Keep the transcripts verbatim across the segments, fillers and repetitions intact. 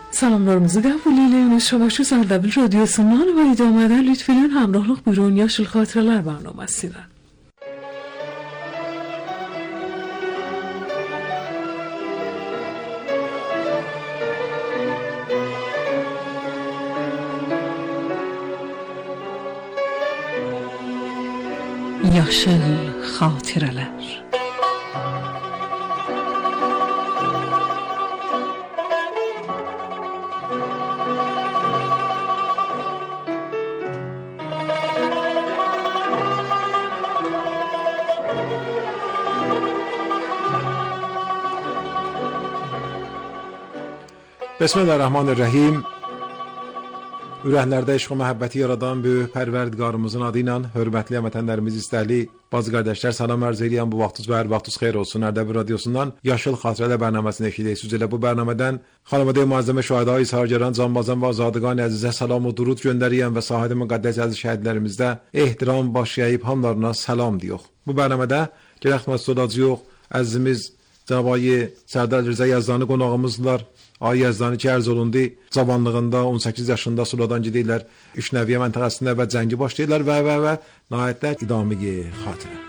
Salamlarımızı qəbul eləyin. Şamaşu Sardabil radyosundan və idamədən lütfən həmrəhlıq buyurun Yaşıl Xatirələr bərnaməsindən. Yaşıl Xatirələr. Bismillahirrahmanirrahim. Ürəklərdə eşq və məhəbbəti yaradan böyük Pərverdigarımızın adı ilə hörmətli həmvətənlərimiz, istərli bazı qardaşlar, salam arz edirəm. Bu vaxtınız və hər vaxtınız xeyir olsun. Ərdəbil radiosundan Yaşıl Xatirələr bərnaməsini eşidirsiniz. Elə bu bərnamədən xanımadə müəzzəmə şühədai Sargəran, Canbazan və Azadqan əzizə salam və durud göndərirəm və sahədə müqəddəs əziz şəhidlərimizdə ehtiram başlayıb hamlarına salam diyor. Bu bərnamədə gərək məsudacıyıq. Əzizimiz Cənab-ı Sərdar Rza Yazdani qonağımızlar. Ay Yazdani ki, ərz olundu, cavanlığında on səkkiz yaşında Suladan gedirlər, üç nəviyyə məntəqəsində və cəngi başlayırlar və və və nəhayətdə idamı xatirə.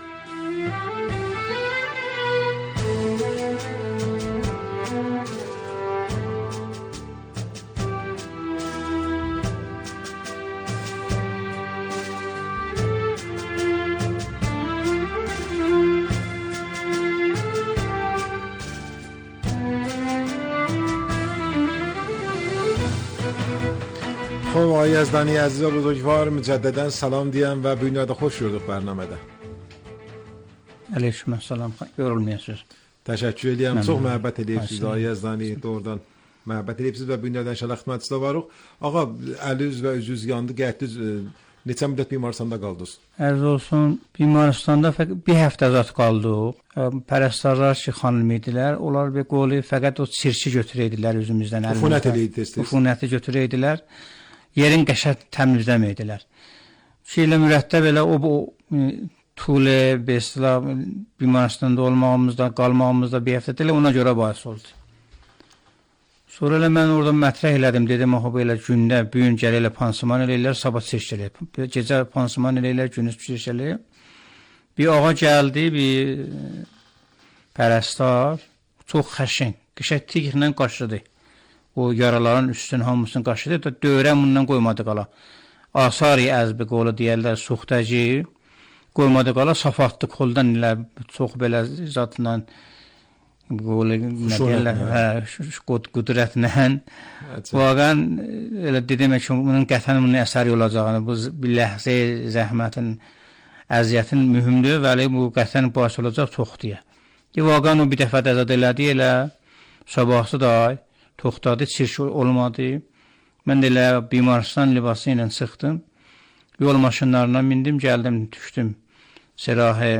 خب آقای یزدانی عزیز و بزرگوار مجددا سلام diyəm və bünyada xoş gördük bərnamədə. Aleyküm selam. Yorulmayasınız. Təşəkkür edirəm. Çox məhəbbət edirsiniz ağay Yazdani, doğrudan məhəbbət edirsiniz və bünyada inşallah xidmətçidə varıq. Ağa, əliniz və üzünüz yandı, getdiniz. Neçə müddət bimaristanda qaldınız? Ərz olsun, bimaristanda fəqət bir həftə zat qaldıq. Pərəstərlər ki, xanım idilər. Onlar bir qolu fəqət o çirki götürəydilər üzümüzdən. Ufunət eləyirdiniz. Ufunəti götürəydilər. Yerin qəşəng təmizləməydilər. Şeylə mürəttəb elə o, o tulə, besla, bimaristanda olmağımızda, qalmağımızda bir həftə elə ona görə bahis oldu. Sonra elə mən orada mətrəh elədim, dedim, o belə gündə, büyün gələ elə pansuman eləyirlər, sabah çirk eləyir. Gecə pansuman eləyirlər, günüz çirk eləyir. Bir ağa gəldi, bir pərəstar, çox xəşin, qəşəng tigirlə qaşıdı. O yaraların üstünün hamısını qaşıdı, da dövrəm bundan qoymadı qala. Asari əzbi qolu deyərlər, suxtəci, qoymadı qala, safatdı koldan ilə, çox belə zatla, qolu, nə deyərlər, qudrətlə. Vaqən, elə dedim ki, bunun qətən bunun əsəri olacağını, bu bir ləhzə zəhmətin, əziyyətin mühümdür, vəli bu qətən baş olacaq çox deyə. Vaqən o bir dəfə dəzad elədi, elə sabahsı da ay, toxtadı, çirk olmadı. Mən də elə bimaristan libası ilə çıxdım. Yol maşınlarına mindim, gəldim, düşdüm. Serahi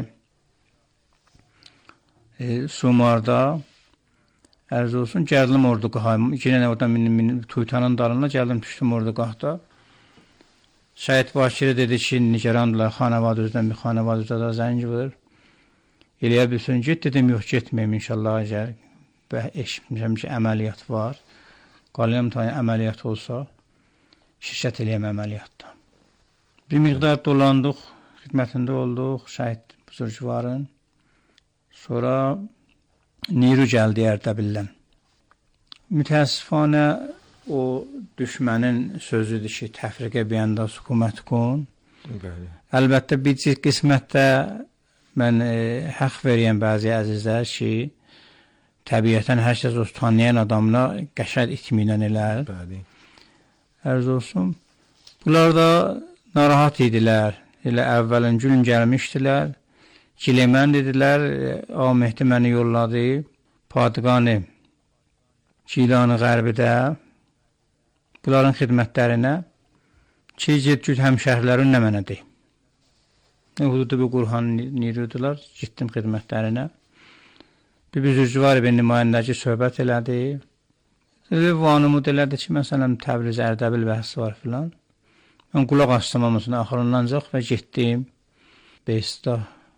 e, Sumarda ərz olsun, gəldim orduqaha. İki dənə oradan mindim, mindim, Tuytanın dalına gəldim, düşdüm orduqahda. Şəhid Bakiri dedi ki, nigerandılar, xanavad üzdən bir xanavad üzdə da zəng vurur. Eləyə bilsin, get, dedim, yox, getməyim inşallah, əgər. Və eşitmişəm ki, əməliyyat var. Qalıyam tane əməliyyat olsa, şirkət eləyəm əməliyyatda. Bir miqdar dolandıq, xidmətində olduq, şəhid buzurcuvarın. Sonra Niru gəldi Ərdəbildən. Mütəəssifanə o düşmənin sözüdür ki, təfriqə biyəndə sükumət kun. Əlbəttə, bir qismətdə mən e, həq veriyəm bəzi əzizlər ki, təbiətən hər kəs o tanıyan adamla qəşəng itminən elər. Bəli. Ərz olsun. Bunlar da narahat idilər. Elə əvvəlin gün gəlmişdilər. Kilemən dedilər, A Mehdi məni yolladı. Padqanı Gilanı Qərbidə bunların xidmətlərinə ki, get-güt həmşəhərlərin nə mənədir. Hududu bir Qurhan Nirudular, gitdim xidmətlərinə. Bir büzürcü var, bir nümayəndəci söhbət elədi. Vanımı elədi ki, məsələn, Təbriz, Ərdəbil bəhsi var filan. Mən qulaq astım hamısını axırınancaq və getdim. Beysdə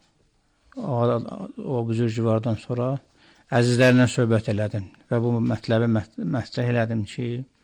o büzürcüvardan sonra əzizlərlə söhbət elədim və bu mətləbi mətrəh elədim ki,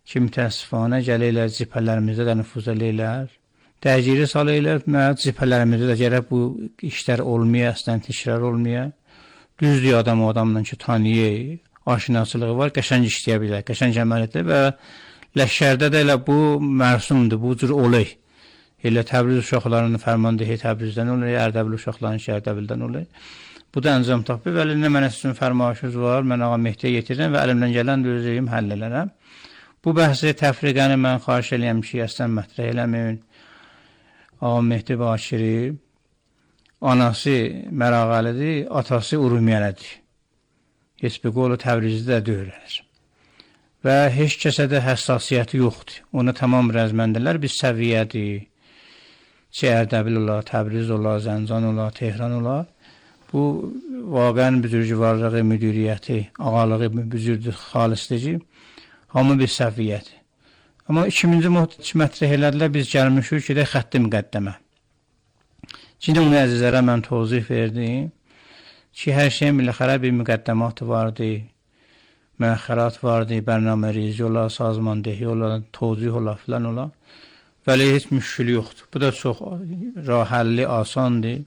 ki mütəəssifانə gəlirlər cibhələrimizdə də nüfuz eləyirlər. Dərgiri salırlar, mənim cibhələrimizdə də gərək bu işlər olmaya, əslən işlər olmaya. Düzdür adam o adamla ki tanıyır, aşinaçılığı var, qəşəng işləyə bilər, qəşəng əməl edir və Ləşkərdə də elə bu mərsumdur, bu cür olay. Elə Təbriz uşaqlarının fərmandehi Təbrizdən olur, Ərdəbil uşaqlarının ki Ərdəbildən olur. Bu da əncam tapır və əlində mənə sizin fərmayışınız var, mən Ağa Mehdiyə yetirirəm və əlimdən gələn də özəyim həll elərəm. Bu bəhsi təfriqəni mən xahiş eləyəm ki, əslən mətrəh eləməyin. Ağa Mehdi Bakiri, anası Mərağəlidir, atası Urumiyəlidir. Heç bir qolu Təbrizdə də döyülənir. Və heç kəsə də həssasiyyəti yoxdur. Onu tamam rəzməndilər, biz səviyyədir. Ki Ərdəbil olar, Təbriz olar, Zəncan olar, Tehran olar. Bu, vaqən büzürcüvarlığı, müdiriyyəti, ağalığı büzürdür, xalisdir ki, hamı bir səviyyədir. Amma ikinci mətrəh elədilər, biz gəlmişik ki, də xətti müqəddəmə. Şimdi onu əzizlərə mən tozih verdim ki, hər şeyin biləxərə bir müqəddəmatı vardı, məxərat vardı, bərnamə rizi olar, sazmandehi olar, tozih olar, filan olar. Vəli heç müşkülü yoxdur. Bu da çox rahəlli, asandır.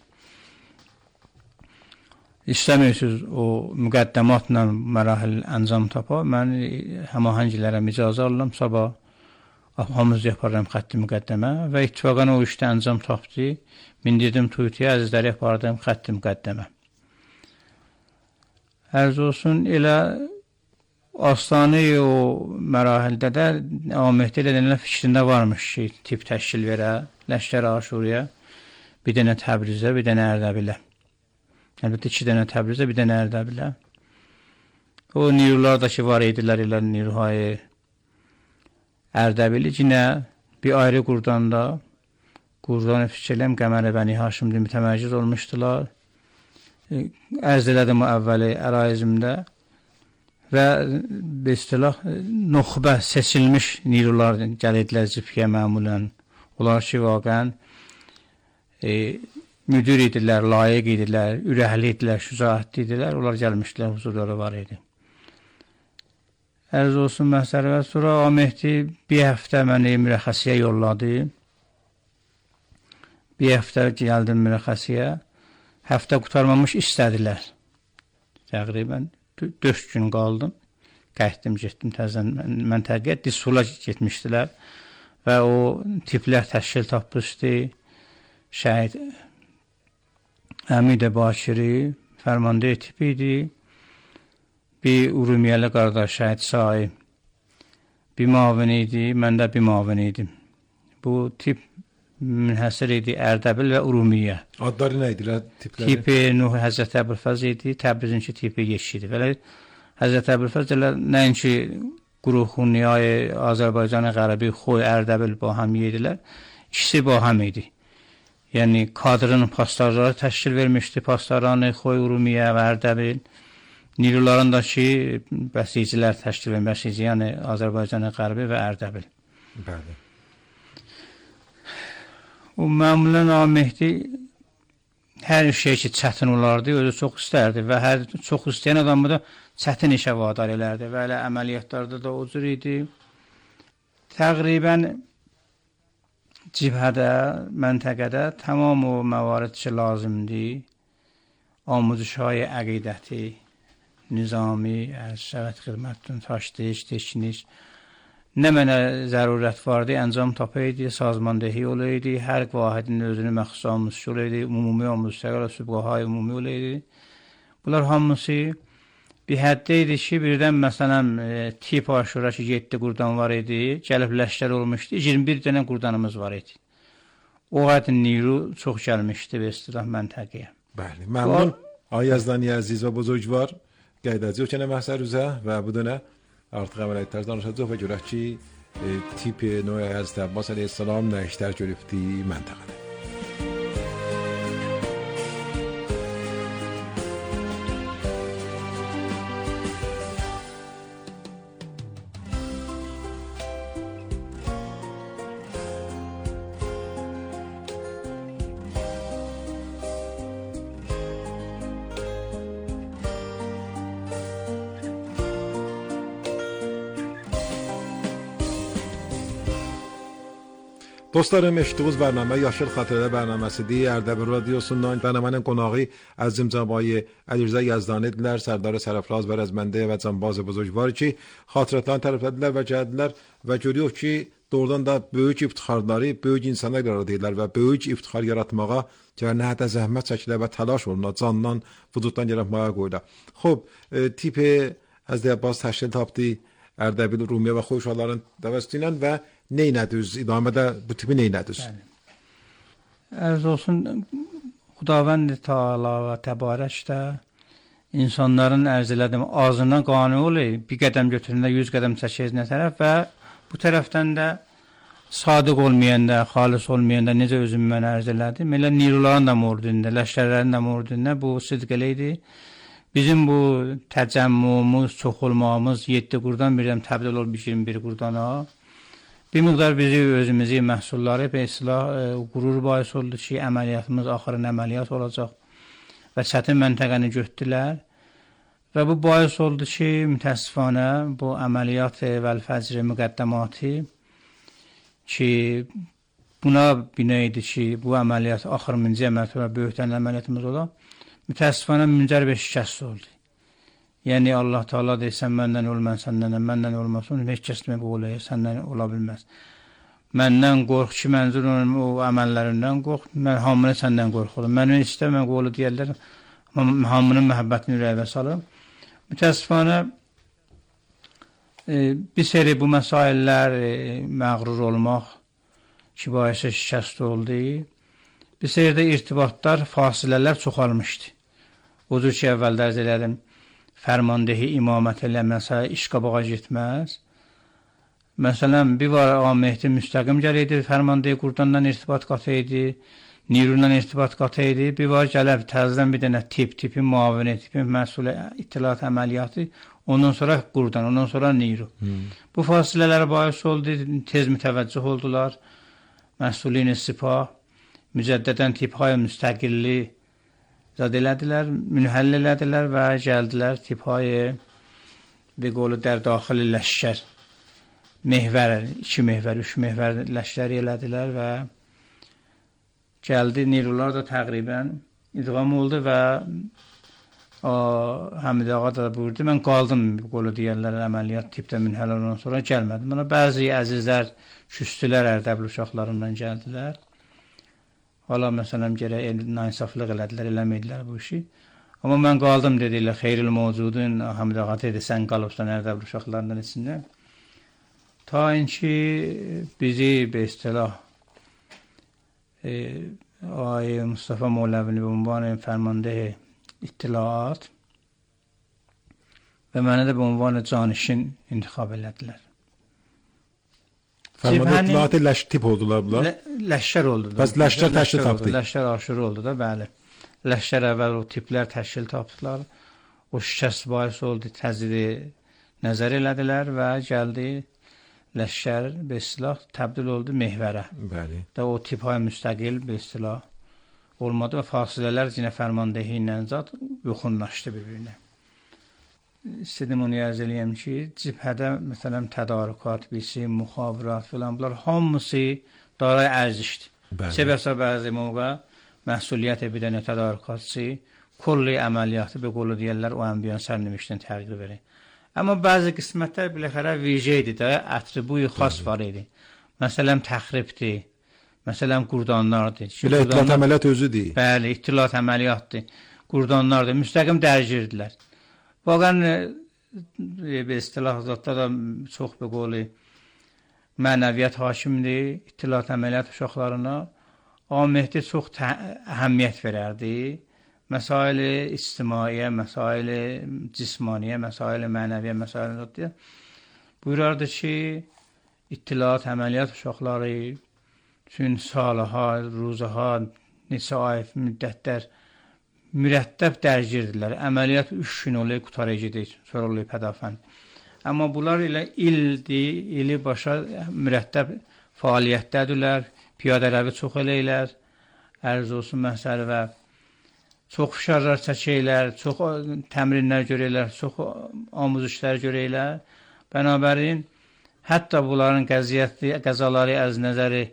İstəmirsiniz o müqəddəmatla mərahil əncam tapa, mən həmahəngilərəm icazə alırım, sabah hamız yaparım xətti müqəddəmə və ittifaqən o işdə əncam tapdı. Mindirdim Tuyutiyə, əzizləri yapardım xətti müqəddəmə. Ərz olsun, elə Aslanı o mərahildə də Ağa Mehdi ilə dənilən fikrində varmış ki, tip təşkil verə, Ləşkər Aşuriyə, bir dənə Təbrizə, bir dənə Ərdəbilə. Əlbəttə, iki dənə Təbrizə, bir dənə Ərdəbilə. O nirular da ki, var idilər ilə niruhayı Ərdəbili, yine bir ayrı qurdanda, qurdan fikirləm, Qəmər Bəni Haşimli mütəmərciz olmuşdular. Ərz elədim o əvvəli əraizimdə və bir istilah nuxbə seçilmiş nirular gəlirdilər cibkiyə məmulən. Onlar ki, vaqən e, müdür idilər, layiq idilər, ürəkli idilər, şücaətli idilər. Onlar gəlmişdilər, huzurları var idi. Ərz olsun məsələ və sonra Ağa Mehdi bir həftə məni mürəxəsiyə yolladı. Bir həftə gəldim mürəxəsiyə. Həftə qutarmamış istədilər. Təqribən dörd gün qaldım. Qayıtdım, getdim təzən məntəqəyə. Disula getmişdilər və o tiplər təşkil tapmışdı. Şəhid Əmidə Bakiri fərmandehi tipi idi. Bir Urumiyəli qardaş şəhid Sahi bir mavini idi, mən də bir mavini idim. Bu tip münhəsir idi Ərdəbil və Urumiyyə. Adları nə idilər tipləri? Tipi Nuh Həzrət Əbülfəz idi, Təbrizinki tipi Yeşki idi. Belə Həzrət Əbülfəz elə nəinki Quruxunniyay, Azərbaycan Qərbi, Xoy, Ərdəbil ba həm idilər. İkisi ba həm idi. Yəni kadrın pastarları təşkil vermişdi, pastarlarını Xoy, Urumiyyə və Ərdəbil. Niruların da ki, bəsicilər təşkil vermişdi, bəsici, yəni Azərbaycan Qərbi və Ərdəbil. Bəli. O məmulən Ağa Mehdi hər şey ki, çətin olardı, özü çox istərdi və hər çox istəyən adamı da çətin işə vadar elərdi və elə əməliyyatlarda da o cür idi. Təqribən cibhədə, məntəqədə tamam o məvarid ki, lazımdır. Amuzuşay əqidəti, nizami, şəvət xidmətdən, taşdiş, teşniş, nə mənə zərurət vardı, əncam tapaydı, sazmandehi olaydı, hər vahidin özünü məxsus amuzuşu olaydı, umumi amuzuşlar, sübqahay umumi olaydı. Bunlar hamısı bir həddə idi ki, birdən məsələn tip aşura ki, yeddi qurdan var idi, gəlib ləşkər olmuşdu, iyirmi bir dənə qurdanımız var idi. O qədər niru çox gəlmişdi və istilah məntəqəyə. Bəli, məmnun. Ay Yazdani əziz və buzurgvar, qeydəcək o kənə məhsər üzə və bu dönə artıq əməliyyat tərz danışacaq və görək ki, e, tip Nuh Həzrət Əbbas əleyhissalam nə işlər görübdi məntəqədə. Dostlarım, eşitdiyiniz bərnamə Yaşıl Xatirələr bərnaməsidir. Ərdəbil radiosundan bərnamənin qonağı əzizim Cəbai Əlirza Yazdanidirlər. Sərdar Sərafraz və Rəzməndi və Canbaz Buzurg var ki, xatirətlərini təriflədilər və gəldilər və görüyoruz ki, doğrudan da böyük iftixarları böyük insanlar yaradırlar və böyük iftixar yaratmağa cəhənnətə zəhmət çəkirlər və təlaş olunur, candan, vücuddan yaratmağa qoyurlar. Xoş, tipi Əzdə Abbas təşkil tapdı Ərdəbil Rumiyə və xoşalların dəvəsi ilə və neynədiniz? İdamədə bu tipi neynədiniz? Ərz olsun, Xudavənd Teala və Təbarək də insanların ərz elədim, ağzından qanun olur, bir qədəm götürəndə yüz qədəm çəkir nə tərəf və bu tərəfdən də sadiq olmayanda, xalis olmayanda necə özüm mən ərz elədim, elə niruların da mordində, ləşkərlərin də mordində bu sidq eləydi. Bizim bu təcəmmümümüz, çox olmağımız yeddi qurdan birdən təbdil olmuş iyirmi bir qurdana. Bir miqdar bizi özümüzü məhsulları və islah e, qurur bahis oldu ki, əməliyyatımız axırın əməliyyat olacaq və çətin məntəqəni götdülər. Və bu bahis oldu ki, mütəssifanə bu əməliyyat vəl fəcr müqəddəmatı ki, buna bina idi ki, bu əməliyyat axırıncı mərtəbə böyükdən əməliyyatımız olaq. Mütəssifanə müncər bir şikəst oldu. Yəni Allah Teala deyirsən, məndən ol, mən səndən, məndən olmasın, heç kəs demə bu olayı, səndən ola bilməz. Məndən qorx ki, mənzur o əməllərindən qorx, mən hamını səndən qorxurum. Mən istə, mən qolu deyərlər, hamının məhəbbətini ürəyivə salım. Mütəssifanə e, bir seri bu məsaillər e, məğrur olmaq ki, bahisə şikəst oldu. Bir seridə irtibatlar, fasilələr çoxalmışdı. O cür ki, əvvəldə ərz elədim, fərmandehi imamət eləməsə iş qabağa getməz. Məsələn, bir var Ağa Mehdi müstəqim gələydi, fərmandehi qurdandan irtibat qatı idi, nirundan irtibat qatı idi. Bir var gələr təzdən bir dənə tip, tipin müavini, tipin məsul itilat əməliyyatı, ondan sonra qurdan, ondan sonra niru. Hmm. Bu fasilələr bahis oldu, tez mütəvəccüh oldular. Məsulini sipah, mücəddədən tiphay müstəqilli zad elədilər, münhəll elədilər və gəldilər tiphay bir qolu dər daxili ləşkər, mehvər, iki mehvər, üç mehvər ləşkəri elədilər və gəldi, nirular da təqribən idğam oldu və o, Həmid ağa da buyurdu, mən qaldım bir qolu deyərlər, əməliyyat tipdə münhəll ondan sonra gəlmədim. Buna bəzi əzizlər, küstülər Ərdəbil uşaqlarından gəldilər. Hala məsələn gərək nansaflıq elədilər, eləmədilər bu işi. Amma mən qaldım dedilər, xeyril mövcudun, Həmid ağa dedi, sən qalıbsan Ərdəbil uşaqlarından içində. Ta ki bizi bir istilah e, Ay Mustafa Moğləvini ünvanı fərmandehi ittilaat və mənə də bu ünvanı canişin intiqab elədilər. Fərmanda ittilaatı ləş tip oldular bunlar? Lə, ləşkər oldu. Bəs ləşkər təşkil tapdı. Ləşkər aşırı oldu da, bəli. Ləşkər əvvəl o tiplər təşkil tapdılar. O şikəst bahis oldu, təzidi nəzər elədilər və gəldi ləşkər bir silah təbdil oldu mehvərə. Bəli. Da o tiphay müstəqil bir silah olmadı və fasilələr yenə fərmandehi ilə zat yoxunlaşdı bir-birinə. İstədim onu ərz eləyəm ki, cibhədə məsələn tədarükat, bilsin, müxavirat filan, bunlar hamısı daray ərzişdir. Səbəsə bəzi mövqə məsuliyyət bir dənə tədarükatçı, kulli əməliyyatı bir qolu deyərlər, o ənbiyan sərnəmişdən təqdir verir. Amma bəzi qismətlər biləxərə vicə idi də, ətribuyu xas var idi. Məsələn, təxribdir, məsələn, qurdanlardır. Bilə itilat əməliyyat özüdür. Bəli, itilat əməliyyatdır, qurdanlardır, müstəqim dərcirdilər. Vaqən bir istilah zatda da çox bir qolu mənəviyyət hakimdir, itilat əməliyyat uşaqlarına. Ağa Mehdi çox əhəmiyyət verərdi. Məsail-i ictimaiyə, məsail-i cismaniyə, məsail-i mənəviyyə, məsail-i zatdiyə. Buyurardı ki, itilat əməliyyat uşaqları üçün salaha, ruzaha, neçə ay müddətlər mürəttəb dərgirdirlər. Əməliyyat üç gün olayı qutarıcıdır, sonra olayı pədafən. Amma bunlar ilə ildir, ili başa mürəttəb fəaliyyətdədirlər, piyadələvi çox eləyirlər, ərz olsun məhsəli və çox fişarlar çəkirlər, çox təmrinlər görürlər, çox amuzuşlar görürlər. Bənabərin, hətta bunların qəziyyətli, qəzaları əz nəzəri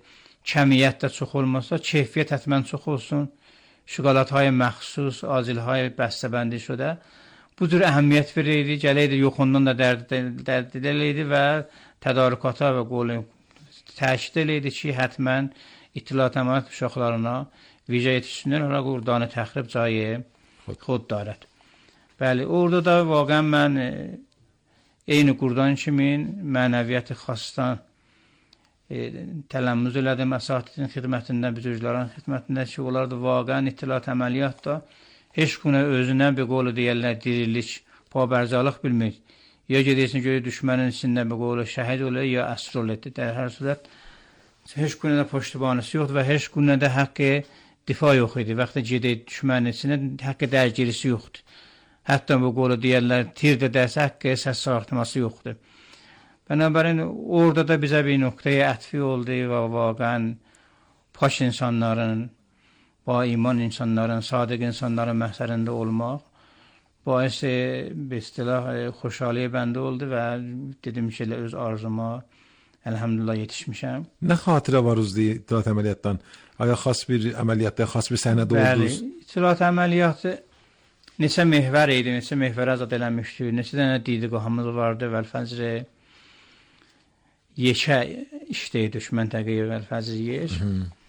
کمیت də çox olmasa keyfiyyət həttəmən çox olsun. Şokoladهای məxsus, azilهای bəstəbəndi şudə. Bu cür əhəmiyyət verirdi, gələydi, yoxundan da dərd, dərd ediləydi və tədarükata və qolu təkid eləydi ki, həttəmən İttilat Əməliyyat uşaqlarına vicə yetişsinlər, olaraq qurdanı təxrib cayı xod darət. Bəli, orada da vaqən mən e, eyni qurdan kimin mənəviyyəti xasdan e, tələmmüz elədim əsatidin xidmətində, büzürcülərin xidmətində ki, onlar da vaqən İttilat Əməliyyat da heç günə özündən bir qolu deyərlər, dirilik, pabərcalıq bilmir. Ya gedəsin göyə düşmənin içində bir qolu şəhid olur, ya əsr olur. Dər hər surət, heç günə də poştibanısı yoxdur və heç günə də haqqı difa yox idi. Vaxtı gedək düşmənin içində haqqı dərgirisi yoxdur. Hətta bu qolu deyərlər, tir də dərsə haqqı səs sarıtması yoxdur. Bənəbərin orada da bizə bir nöqtəyə ətfi oldu və vaqən paş insanların, ba iman insanların, sadiq insanların məhsərində olmaq bais bir istilah xoşhalıya bəndə oldu və dedim ki, öz arzuma elhamdülillah yetişmişəm. Nə xatirə var uzdu İttilat Əməliyyatdan? Aya xas bir əməliyyatda, xas bir səhnədə oldunuz? Bəli, İttilat Əməliyyatı neçə mehvər idi, neçə mehvər azad eləmişdi, neçə dənə didiqahımız vardı, vəl-fəzri yekə işdəydi, düşmən təqiyə vəl-fəzri yeş.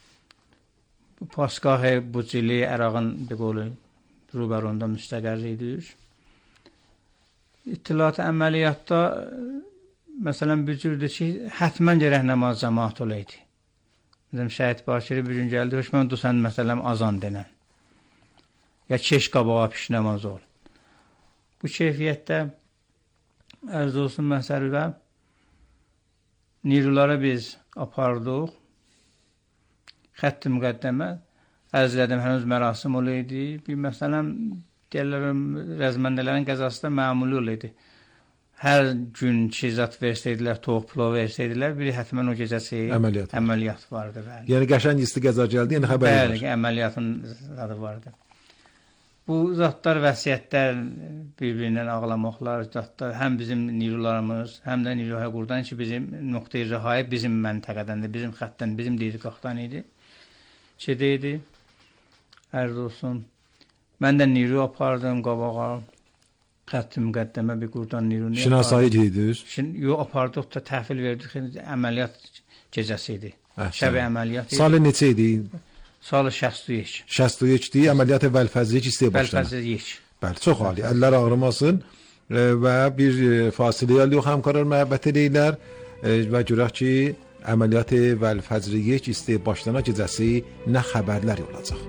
Paskahı bu cili Ərağın bir qolu rubarında müstəqər idik. İttilat əməliyyatda məsələn bir cürdür ki, hətmən gərək namaz cəmaat olaydı. Bizim şəhid Bakiri bir gün gəldi, höşmən dusən məsələn azan denən. Ya keş qabağa piş namaz ol. Bu keyfiyyətdə ərz olsun məsələ niruları biz apardıq. Xətt-i müqəddəmə ərz elədim, hənuz mərasim olaydı. Bir məsələn, deyərlər, rəzməndələrin qəzasında məmuli olaydı. Hər gün ki, zat versəydilər, toğ pulov versəydilər, biri həttəmən o gecəsi əməliyyat, əməliyyat vardı. Bəli. Yəni, qəşəng isti qəza gəldi, yəni xəbəri var. Bəli, əməliyyatın zadı vardı. Bu zatlar, vəsiyyətlər, bir-birindən ağlamaqlar, zatlar, həm bizim nirularımız, həm də niruhaya qurdan ki, bizim nöqtəyi rəhayı bizim məntəqədəndir, bizim xəttdən, bizim deyiqaqdan idi. Çedəydi, ərz olsun. Mən də niru apardım qabağa, xətt-i müqəddəmə bir qurdan nirunu apardım. Şinasayı gedirdiniz? Yox, apardıq da təhvil verdik, əməliyyat gecəsi idi. Şəbi əməliyyat idi. Salı neçə idi? Salı şəxsli yeç. Şəxsli yeçdi, əməliyyat vəl-fəzli yeç istəyə başladı. Vəl-fəzli yeç. Bəli, çox ali. Əllər ağrımasın və bir fasiləyə yox həmkarlar məhəbbət edirlər və görək ki, əməliyyat vəl-fəzli yeç istəyə başlana gecəsi nə xəbərlər olacaq.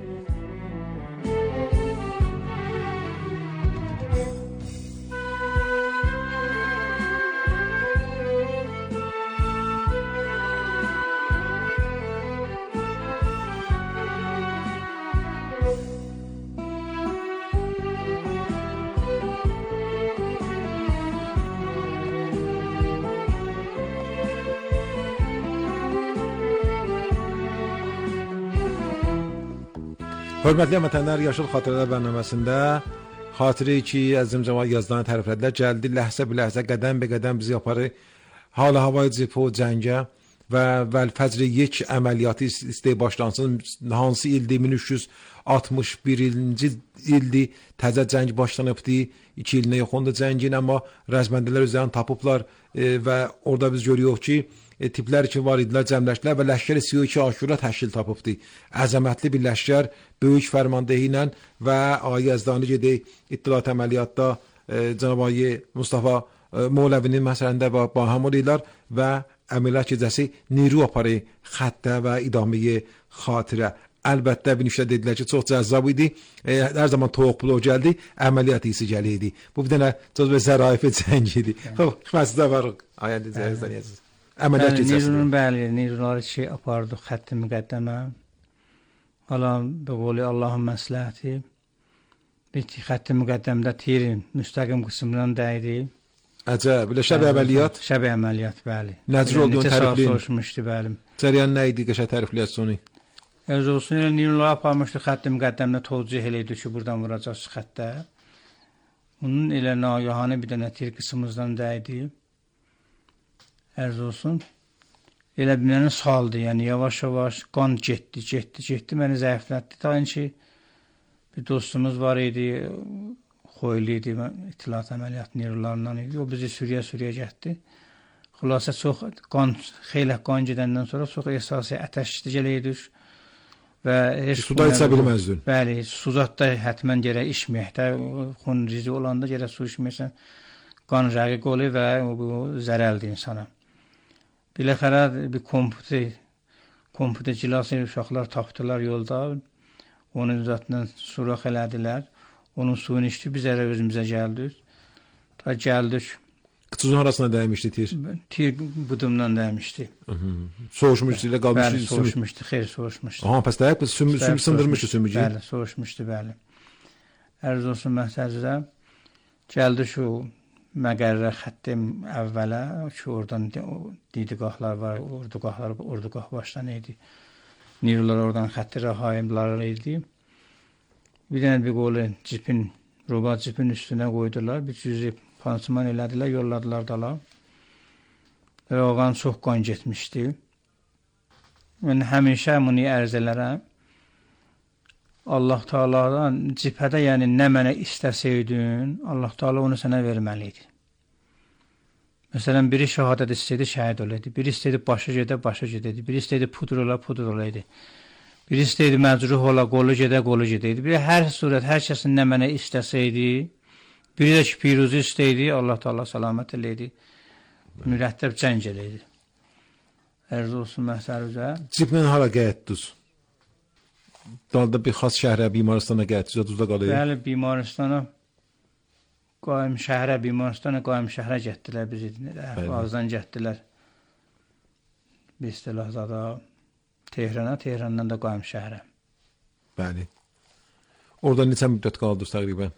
Hörmətli həmvətənlər, Yaşıl Xatirələr bərnaməsində xatiri ki, əzizim cəmaət yazılan tərəflədilər gəldi, ləhzə bir ləhzə, qədəm bir qədəm bizi yaparı hala havayı cipo, cəngə və vəl-fəzri yek əməliyyatı istəyə başlansın. Hansı ildi? min üç yüz altmış birinci ildi təzə cəng başlanıbdı. iki ilinə yoxundu cəngin, amma rəzməndələr üzərini tapıblar e, və orada biz görüyoruz ki, E, tiplər ki var idilər, cəmləşdilər və Ləşkər-i Siyo iki Aşura təşkil tapıbdı. Əzəmətli bir ləşkər, böyük fərmandehi ilə və Ayi Əzdani gedək İttilat əməliyyatda e, Cənab Ayi Mustafa e, Moğləvinin məsələndə baham olurlar və əməliyyat gecəsi niru aparı xəttə və idaməyə xatirə. Əlbəttə bir nüşdə dedilər ki, çox cəzzab idi. E, hər zaman toğ pulov gəldi, əməliyyat isi gəliydi. Bu bir dənə cəz və zəraifi cəng idi. Xoş, xəməsizdə var. Ayəndə cəzdəniyəsiz. Əməliyyat gecəsində. Nirunun bəli, nirunları ki, apardıq xətt-i müqəddəmə. Hala, bir qoli Allahın məsləhəti. Bir ki, xətt-i müqəddəmdə tirin müstəqim qısmından dəydi. Əcəb, belə şəbi əməliyyat? Şəbi əməliyyat, bəli. Nəcr olduğunu tərifləyin. Neçə saat soruşmuşdu, bəli. Cəryan nə idi, qəşə tərifləyət sonu? Əz olsun, elə nirunları aparmışdı xətt-i müqəddəmdə tozcih eləydi ki, buradan vuracaq xəttə. Onun elə nagahanı bir dənə tir qısmımızdan dəydi. Ərz olsun. elə bir məni saldı, yəni yavaş-yavaş qan getdi, getdi, getdi, məni zəiflətdi. Ta ki, bir dostumuz var idi, Xoylu idi, itilat əməliyyat neyrolarından idi. O bizi sürüyə-sürüyə getdi. Xülasə çox qan, xeyli qan gedəndən sonra çox əsası ətəşli idik və heç suda içə bilməzdin. Bəli, suzatda həttəmən gərək içməyək də, xun rizi olanda gərək su içməyəsən, qan rəqiq olur və bu zərəldir insana. Biləxərə bir kompüter, kompüter cilası uşaqlar tapdılar yolda, onun üzətindən surax elədilər, onun suyunu içdi, biz elə özümüzə gəldik, da gəldik. Qıçızın arasına dəymişdi tir? Tir budumdan dəymişdi. Soğuşmuşdu ilə qalmışdı? Bəli, soğuşmuşdu, xeyr soğuşmuşdu. Aha, pəs dəyib, sümü sındırmışdı sümücü? Bəli, soğuşmuşdu, bəli. Ərz olsun məhsəzdə, gəldi şu məqərrə xəttim əvvələ, ki, oradan didikahlar var, ordugahlar, ordugah başdan idi. Nirlər oradan xətti rəhayimlər idi. Bir dənə bir qolu cipin, robot cipin üstünə qoydular, bir cüzü pansuman elədilər, yolladılar dala. Və oğlan çox qan getmişdi. Mən həmişə bunu ərz elərəm. Allah Teala'dan cibhədə, yəni nə mənə istəsəydin, Allah Teala onu sənə verməliydi. Məsələn, biri şəhadət istəydi, şəhid olaydı. Biri istəydi başı gedə, başı gedəydi. Biri istəydi pudur ola, pudur olaydı. Biri istəydi məcruh ola, qolu gedə, qolu gedəydi. Biri hər surət, hər kəsin nə mənə istəsəydi, biri də ki, piruzu istəydi, Allah Teala salamət eləydi. Mürəttəb cəng eləydi. Ərz olsun məhsərüzə. Ciblə hara qayıtdınız? Dalda bir xas şəhrə, bimaristana qayıtdınız, duzda qalıydı? Bəli, bimaristana, qaim şəhrə, bimaristana, qaim şəhrə gətdilər bizi. Ağızdan gətdilər. Bir istilahzada Tehrana, Tehrandan da qaim şəhrə. Bəli. Orada neçə müddət qaldınız təqribən?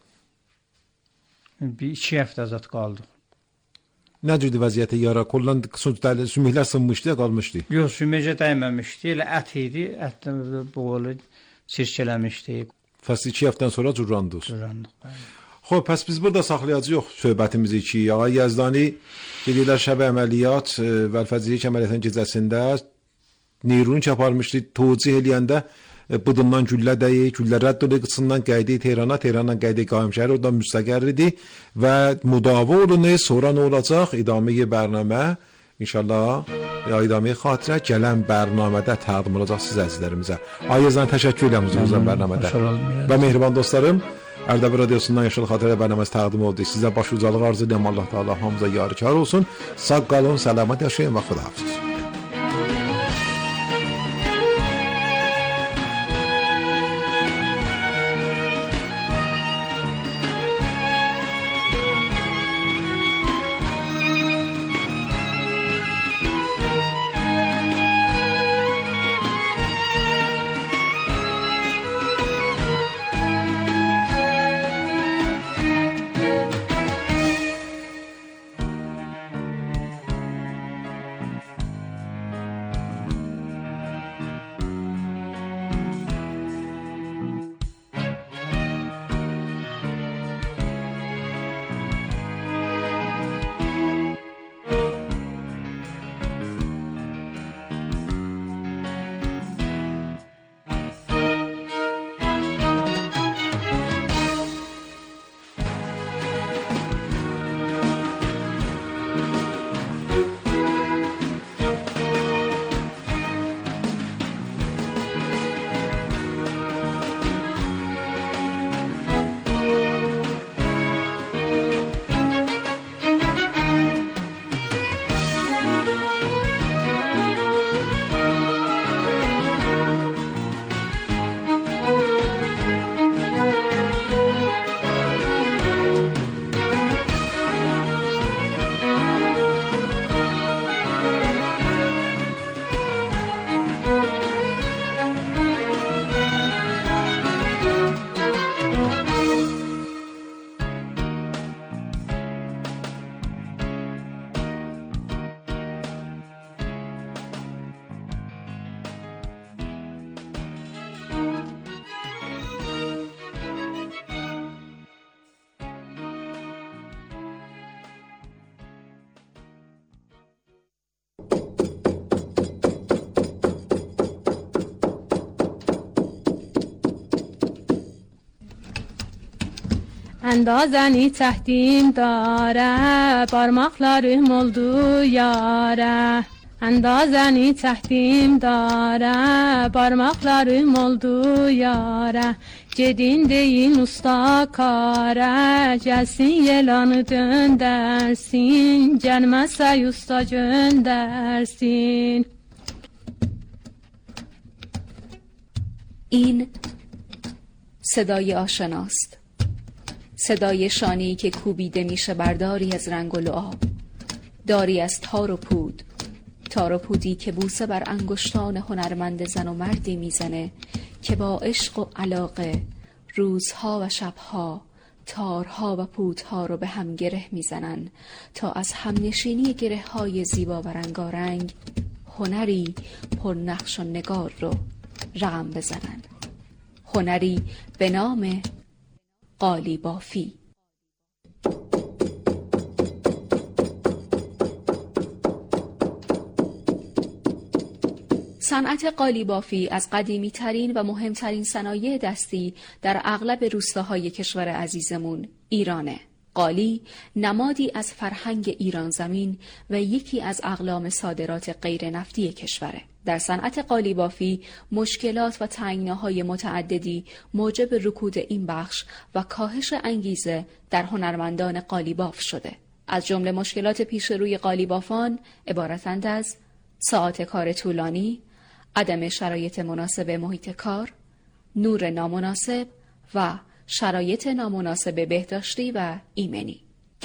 Bir iki həftə zat qaldıq. Nə cürdü vəziyyəti yara? Kollan sümüklər sınmışdı ya, qalmışdı? Yox, sümükə dəyməmişdi. Elə ət idi, ətdən boğulu çirkələmişdi. Fəs iki həftdən sonra cürrandınız? Cürrandıq, bəli. Xoş, pəs biz burada saxlayacağıq söhbətimizi ki, Ağa Yəzdani gedirlər şəbə əməliyyat və Fəcirlik əməliyyatının gecəsində neyrunu aparmışdı, tocih eləyəndə bıdımdan güllə dəyi, güllə rədd oldu, qısından qaydı Tehrana, Tehrandan qaydı qaim şəhər, oradan müstəqər idi və müdavə olunur, sonra nə olacaq? İdaməyə bərnamə, inşallah, idaməyə xatirə gələn bərnamədə təqdim olacaq siz əzizlərimizə. Ağa Yəzdani, təşəkkür edirəm huzurunuzdan bərnamədə. Və mehriban dostlarım, Ərdəbil Radiosundan Yaşıl Xatirə bərnaməsi təqdim oldu. Sizə baş ucalıq arzu edirəm, Allah Teala hamıza yarıkar olsun. Sağ qalın, səlamat yaşayın və xudahafiz. اندازنی تحتیم داره parmaklarım oldu yara اندازنی تحتیم داره parmaklarım oldu yara Gedin deyin usta kara gelsin yelanı döndersin gelmezse usta göndersin این صدای آشناست، صدای شانه‌ای که کوبیده میشه بر داری از رنگ و لعاب، داری از تار و پود، تار و پودی که بوسه بر انگشتان هنرمند زن و مردی میزنه که با عشق و علاقه روزها و شبها تارها و پودها رو به هم گره میزنن تا از همنشینی گره های زیبا و رنگارنگ هنری پر نقش و نگار رو رقم بزنن. هنری به نام قالیبافی. صنعت قالیبافی از قدیمی ترین و مهمترین صنایع دستی در اغلب روستاهای کشور عزیزمون ایرانه. قالی نمادی از فرهنگ ایران زمین و یکی از اقلام صادرات غیر نفتی کشوره. در صنعت قالیبافی مشکلات و تنگناهای متعددی موجب رکود این بخش و کاهش انگیزه در هنرمندان قالیباف شده. از جمله مشکلات پیش روی قالیبافان عبارتند از ساعات کار طولانی، عدم شرایط مناسب محیط کار، نور نامناسب و شرایط نامناسب بهداشتی و ایمنی.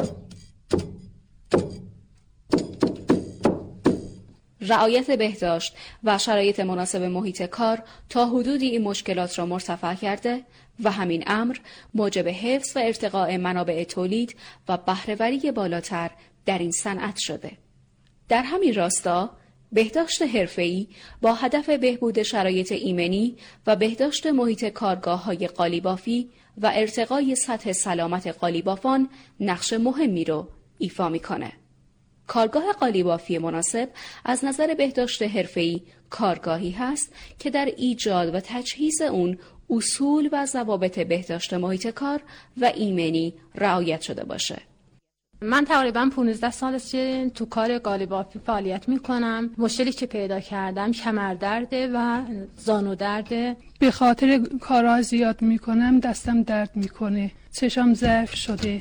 رعایت بهداشت و شرایط مناسب محیط کار تا حدودی این مشکلات را مرتفع کرده و همین امر موجب حفظ و ارتقاء منابع تولید و بهره‌وری بالاتر در این صنعت شده. در همین راستا بهداشت حرفه‌ای با هدف بهبود شرایط ایمنی و بهداشت محیط کارگاه‌های قالیبافی و ارتقای سطح سلامت قالیبافان نقش مهمی رو ایفا می‌کنه. کارگاه قالیبافی مناسب از نظر بهداشت حرفه‌ای کارگاهی هست که در ایجاد و تجهیز اون اصول و ضوابط بهداشت محیط کار و ایمنی رعایت شده باشه. من تقریبا پانزده سال است که تو کار قالیبافی فعالیت میکنم. مشکلی که پیدا کردم کمر درده و زانو درده. به خاطر کارها زیاد میکنم دستم درد میکنه، چشام ضعف شده.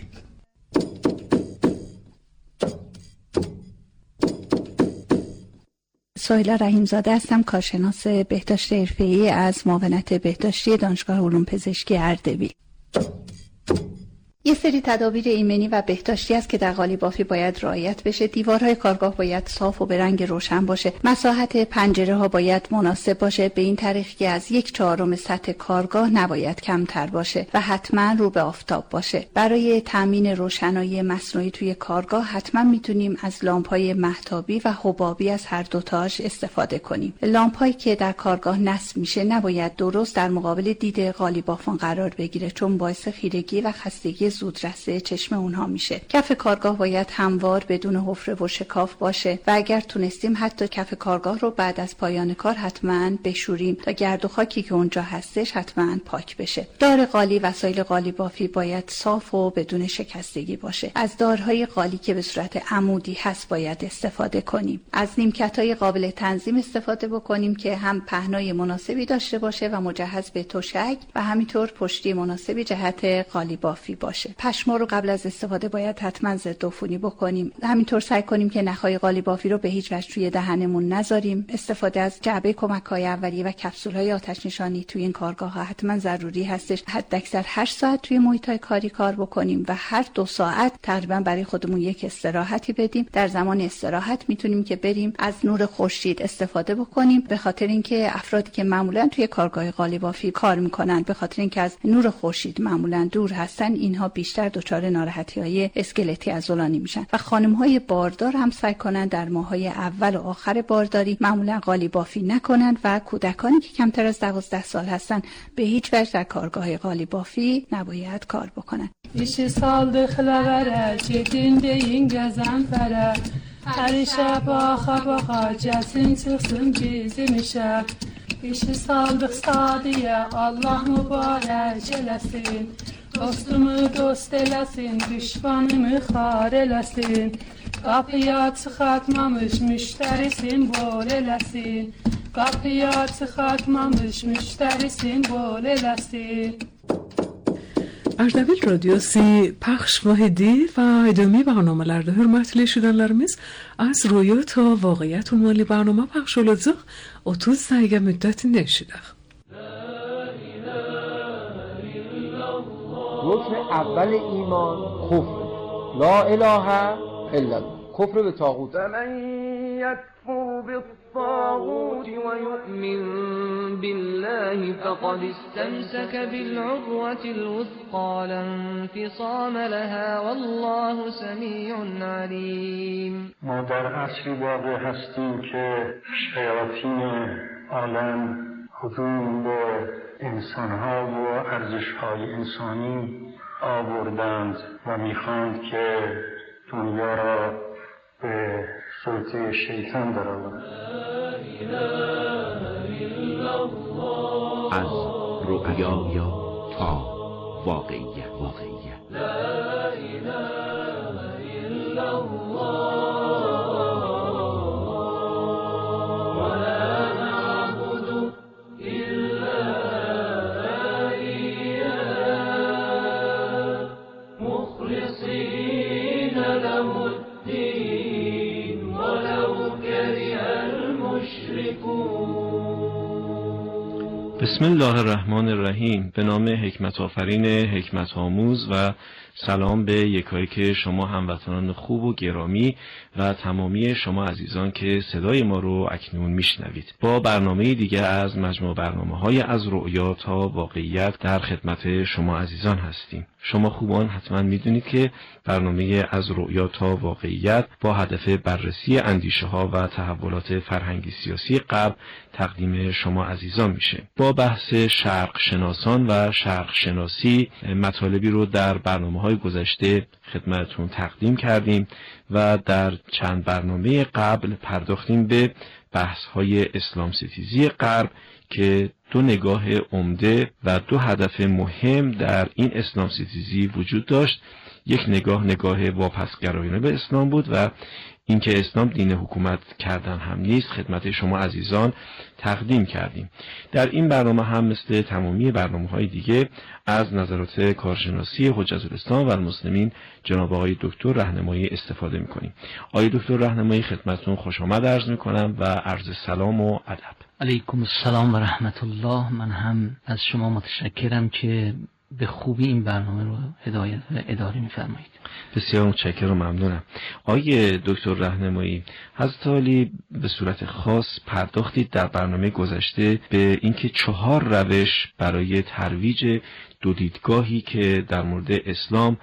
سهیلا رحیم‌زاده هستم، کارشناس بهداشت حرفه‌ای از معاونت بهداشتی دانشگاه علوم پزشکی اردبیل. یه سری تدابیر ایمنی و بهداشتی است که در قالیبافی باید رعایت بشه. دیوارهای کارگاه باید صاف و به رنگ روشن باشه. مساحت پنجره ها باید مناسب باشه، به این طریق که از یک چهارم سطح کارگاه نباید کمتر باشه و حتما رو به آفتاب باشه. برای تامین روشنایی مصنوعی توی کارگاه حتما میتونیم از لامپ‌های مهتابی و حبابی از هر دو تاش استفاده کنیم. لامپ‌هایی که در کارگاه نصب میشه نباید درست در مقابل دید قالیبافان قرار بگیره، چون باعث خیرگی و خستگی زودرس چشم اونها میشه. کف کارگاه باید هموار بدون حفره و شکاف باشه و اگر تونستیم حتی کف کارگاه رو بعد از پایان کار حتما بشوریم تا گرد و خاکی که اونجا هستش حتما پاک بشه. دار قالی، وسایل قالی بافی باید صاف و بدون شکستگی باشه. از دارهای قالی که به صورت عمودی هست باید استفاده کنیم. از نیمکت‌های قابل تنظیم استفاده بکنیم که هم پهنای مناسبی داشته باشه و مجهز به تشک و همینطور پشتی مناسبی جهت قالی بافی باشه. پشما رو قبل از استفاده باید حتما ضد عفونی بکنیم. همینطور سعی کنیم که نخهای قالیبافی رو به هیچ وجه توی دهنمون نذاریم. استفاده از جعبه کمک‌های اولیه و کپسول‌های آتش نشانی توی این کارگاه‌ها حتما ضروری هستش. حداکثر هشت ساعت توی محیط‌های کاری کار بکنیم و هر دو ساعت تقریبا برای خودمون یک استراحتی بدیم. در زمان استراحت میتونیم که بریم از نور خورشید استفاده بکنیم، به خاطر اینکه افرادی که معمولاً توی کارگاه قالیبافی کار میکنن به خاطر اینکه از نور خورشید معمولاً دور هستن، اینها بیشتر دچار ناراحتی‌های اسکلتی عضلانی میشن و خانم‌های باردار هم سعی کنن در ماه‌های اول و آخر بارداری معمولاً قالیبافی نکنن و کودکانی که کمتر از دوازده سال هستن به هیچ وجه در کارگاه قالیبافی نباید کار بکنن. İşi saldı xılavərə, gedin deyin gəzənfərə, hər işə baxa baxa, gəlsin çıxsın bizim işə. İşi saldıq sadiyə, Allah mübarək eləsin, Dostumı dost eləsin, düşmanımı xar eləsin. Qapıya çıxartmamış müştərisin bol eləsin. Qapıya çıxartmamış müştərisin bol eləsin. Ardabil Radyosu پخش واحدی و ادامه برنامه‌lerde hürmetli eşidenlerimiz az رویا تا واقعیت عنوان برنامه پخش olacak. otuz dakika müddetinde eşidik. رکن اول ایمان کفر لا اله الا الله کفر به طاغوت فمن یکفر بالطاغوت و یؤمن بالله فقد استمسك بالعروة الوثقى لا انفصام لها والله سمیع علیم. ما در عصری واقع هستیم که شیاطین عالم هجوم به انسان‌ها و ارزش‌های انسانی آوردند و می‌خواند که دنیا را به سلطه شیطان درآورند. از رؤیا تا واقعیت واقعیت لا اله الا الله بسم الله الرحمن الرحیم. به نام حکمت آفرین حکمت آموز و سلام به یکایک شما هموطنان خوب و گرامی و تمامی شما عزیزان که صدای ما رو اکنون میشنوید. با برنامه دیگه از مجموع برنامه‌های از رؤیا تا واقعیت در خدمت شما عزیزان هستیم. شما خوبان حتما میدونید که برنامه از رؤیا تا واقعیت با هدف بررسی اندیشه ها و تحولات فرهنگی سیاسی غرب تقدیم شما عزیزان میشه. با بحث شرق شناسان و شرق شناسی مطالبی رو در برنامه‌های گذشته خدمتتون تقدیم کردیم و در چند برنامه قبل پرداختیم به بحث‌های اسلام ستیزی غرب که دو نگاه عمده و دو هدف مهم در این اسلام ستیزی وجود داشت. یک نگاه نگاه واپسگرایانه به اسلام بود و اینکه اسلام دین حکومت کردن هم نیست خدمت شما عزیزان تقدیم کردیم. در این برنامه هم مثل تمامی برنامه‌های دیگه از نظرات کارشناسی حجت الاسلام و المسلمین جناب آقای دکتر راهنمایی استفاده می‌کنیم. آقای دکتر راهنمایی خدمتتون خوش آمد عرض می‌کنم و عرض سلام و ادب. علیکم السلام و رحمت الله. من هم از شما متشکرم که به خوبی این برنامه رو هدایت و اداره می‌فرمایید. بسیار متشکرم و ممنونم. آقای دکتر راهنمایی، حضرت عالی به صورت خاص پرداختید در برنامه گذشته به اینکه چهار روش برای ترویج دو دیدگاهی که در مورد اسلام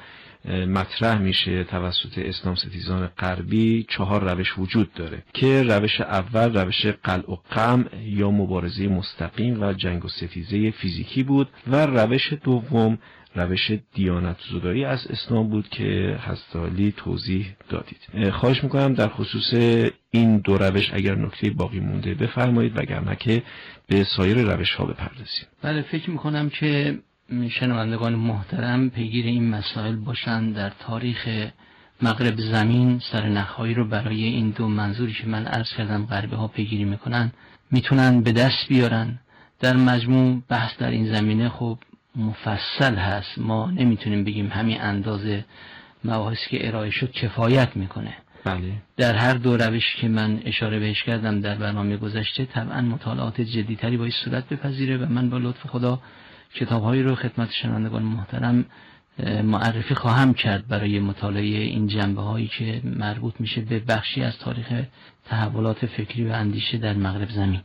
مطرح میشه توسط اسلام ستیزان غربی، چهار روش وجود داره که روش اول روش قلع و قمع یا مبارزه مستقیم و جنگ و ستیزه فیزیکی بود و روش دوم روش دیانت زدایی از اسلام بود که حضرت عالی توضیح دادید. خواهش میکنم در خصوص این دو روش اگر نکته باقی مونده بفرمایید وگرنه که به سایر روش ها بپردازیم. بله، فکر میکنم که شنوندگان محترم پیگیر این مسائل باشن. در تاریخ مغرب زمین سرنخهایی رو برای این دو منظوری که من عرض کردم غربی ها پیگیری میکنن میتونن به دست بیارن. در مجموع بحث در این زمینه خب مفصل هست، ما نمیتونیم بگیم همین اندازه مباحثی که ارائه شد کفایت میکنه. بله. در هر دو روش که من اشاره بهش کردم در برنامه گذشته طبعا مطالعات جدیتری باید صورت بپذیره و من با لطف خدا کتاب‌هایی رو خدمت شنوندگان محترم معرفی خواهم کرد برای مطالعه این جنبه‌هایی که مربوط میشه به بخشی از تاریخ تحولات فکری و اندیشه در مغرب زمین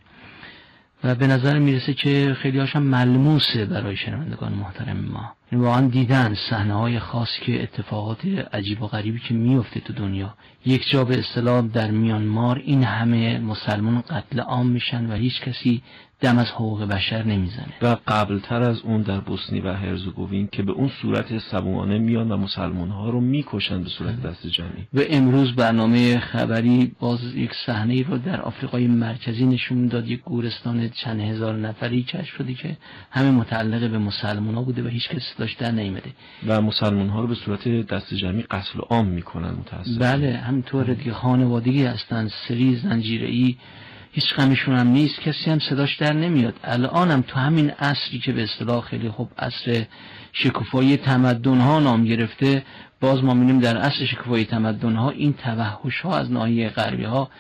و به نظر میرسه که خیلی هاشم ملموسه برای شنوندگان محترم ما. واقعا دیدن صحنه‌های خاص که اتفاقات عجیب و غریبی که میفته تو دنیا. یک جا به اصطلاح در میانمار این همه مسلمان قتل عام میشن و هیچ کسی دم از حقوق بشر نمیزنه. و قبلتر از اون در بوسنی و هرزگوین که به اون صورت سبوانه میان و مسلمان ها رو میکشن به صورت دست جمعی. و امروز برنامه خبری باز یک صحنه رو در آفریقای مرکزی نشون داد، یک گورستان چند هزار نفری کشف شده که همه متعلق به مسلمان ها بوده و هیچ کس داشت در نیامده و مسلمان ها رو به صورت دست جمعی قتل عام میکنن متاسفانه. بله همینطوره دیگه، خانوادگی هستن، سری زنجیره‌ای، هیچ غمشون هم نیست، کسی هم صداش در نمیاد. الان هم تو همین عصری که به اصطلاح خیلی خوب عصر شکوفایی تمدن ها نام گرفته، باز ما می‌بینیم در عصر شکوفایی تمدن ها این توحش ها از ناحیه غربی ها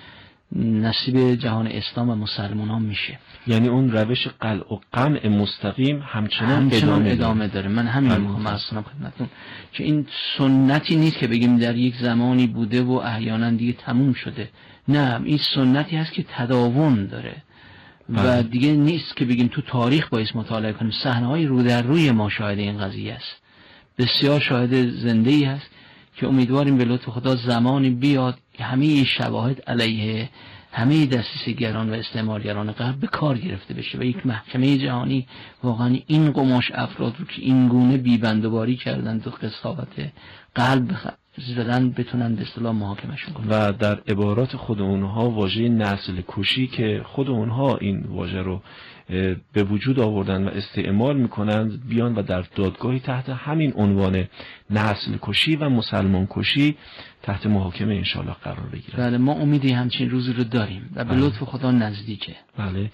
نصیب جهان اسلام و مسلمان ها میشه. یعنی اون روش قلع و قمع مستقیم همچنان, همچنان ادامه, ادامه داره. داره من همین میخوام عرض کنم خدمتتون که این سنتی نیست که بگیم در یک زمانی بوده و احیانا دیگه تموم شده. نه، این سنتی هست که تداوم داره و دیگه نیست که بگیم تو تاریخ باید مطالعه کنیم. صحنه‌های رو در روی ما شاهد این قضیه است، بسیار شاهد زنده‌ای هست که امیدواریم به لطف خدا زمانی بیاد که همه شواهد علیه همه دسیسه‌گران و استعمارگران غرب به کار گرفته بشه و یک محکمه جهانی واقعا این قماش افراد رو که این گونه بی‌بندوباری کردن تو قساوت قلب زدن بتونن به اصطلاح محاکمه‌شون کنن. و در عبارات خود اونها واژه نسل کشی که خود اونها این واژه رو به وجود آوردن و استعمال میکنن بیان و در دادگاهی تحت همین عنوان نسل کشی و مسلمان کشی تحت محاکمه انشالله قرار بگیرن. بله ما امیدی همچین روزی رو داریم و به لطف خدا نزدیکه. بله.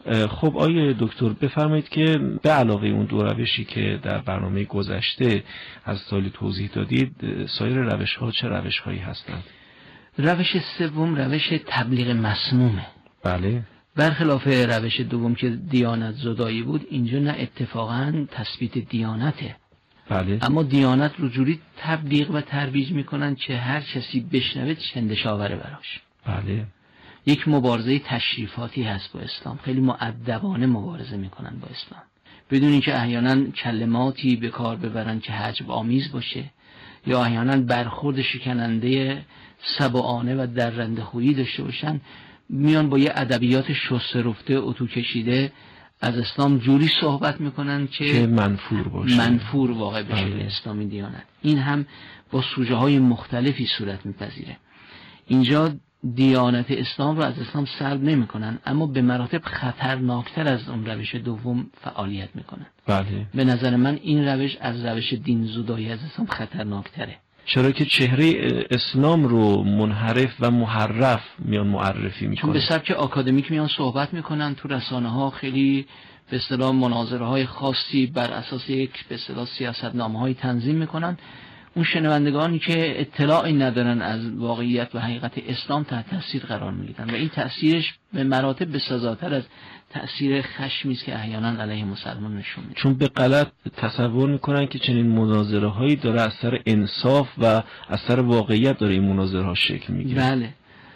خب آیه دکتر بفرمایید که به علاوه اون دو روشی که در برنامه گذشته از سالی توضیح دادید، سایر روش ها چه روش هایی هستند؟ روش سوم روش تبلیغ مسمومه. بله. برخلاف روش دوم که دیانت زدایی بود، اینجا نه اتفاقا تثبیت دیانته. بله. اما دیانت رو جوری تبلیغ و ترویج میکنن که هر کسی بشنوه چندش آوره براش. بله. یک مبارزه تشریفاتی هست با اسلام، خیلی مؤدبانه مبارزه میکنن با اسلام، بدون اینکه احیانا کلماتی به کار ببرن که حجب آمیز باشه یا احیانا برخورد شکننده سبعانه و درنده خویی داشته باشن. میان با یه ادبیات شسته رفته اتو کشیده از اسلام جوری صحبت میکنن که, که منفور باشه، منفور واقع بشه به اسلامی دیانت. این هم با سوژه های مختلفی صورت میپذیره. اینجا دیانت اسلام رو از اسلام سلب نمیکنن، اما به مراتب خطرناکتر از اون روش دوم فعالیت میکنن. بله. به نظر من این روش از روش دین زدایی از اسلام خطرناکتره، چرا که چهره اسلام رو منحرف و محرف میان معرفی میکنن. چون به سبک آکادمیک میان صحبت میکنن، تو رسانه ها خیلی به اصطلاح مناظره های خاصی بر اساس یک به اصطلاح سیاستنامه های تنظیم میکنن. اون شنوندگانی که اطلاعی ندارن از واقعیت و حقیقت اسلام تحت تاثیر قرار میگیرن و این تاثیرش به مراتب بسزاتر از تأثیر خشمی است که احیانا علیه مسلمان نشون میده. چون به غلط تصور میکنن که چنین مناظره هایی داره از سر انصاف و از سر واقعیت داره این مناظره ها شکل میگیره. بله.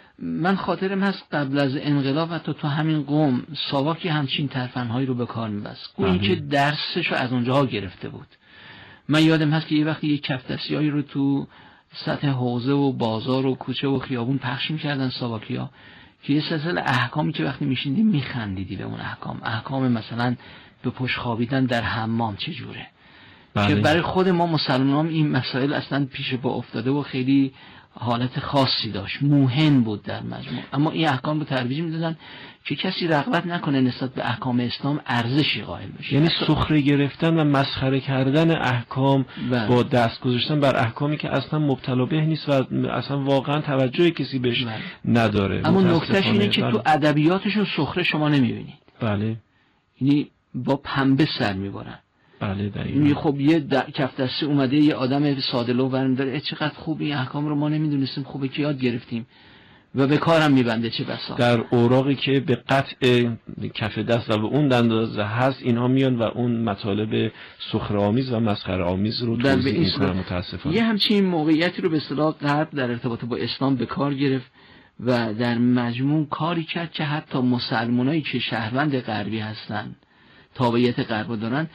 من خاطرم هست قبل از انقلاب حتی تو همین قوم ساواکی همچین ترفندهایی رو به کار می‌بست. اون که درسش رو از اونجاها گرفته بود. من یادم هست که یه وقتی یک کفترسیایی رو تو سطح حوزه و بازار و کوچه و خیابون پخش می‌کردن ساواکی‌ها که یه سلسله احکامی که وقتی میشیندی میخندیدی به اون احکام. احکام مثلا به پشت خوابیدن در حمام چجوره. بله. که برای خود ما مسلمانان این مسائل اصلا پیش با افتاده و خیلی حالت خاصی داشت، موهن بود در مجموع. اما این احکام رو ترویج میدادن که کسی رغبت نکنه نسبت به احکام اسلام ارزشی قائل بشه. یعنی سخره گرفتن و مسخره کردن احکام بله. با دست گذاشتن بر احکامی که اصلا مبتلا به نیست و اصلا واقعا توجه کسی بهش بله. نداره. اما نکتهش اینه که بله. تو ادبیاتشون سخره شما نمیبینید. بله. یعنی با پنبه سر میبرن. بله دقیقاً. خب یه کف دستی اومده یه آدم ساده‌لو برم داره چقدر خوب این احکام رو ما نمیدونستیم، خوبه که یاد گرفتیم و به کارم میبنده. چه بسا در اوراقی که به قطع کف دست و به اون اندازه هست اینها میان و اون مطالب سخره‌آمیز و مسخره‌آمیز رو توضیح میکنن. متاسفانه یه همچین موقعیتی رو به اصطلاح غرب در ارتباط با اسلام به کار گرفت و در مجموع کاری کرد که حتی مسلمانایی که شهروند غربی هستن، تابعیت غرب دارن،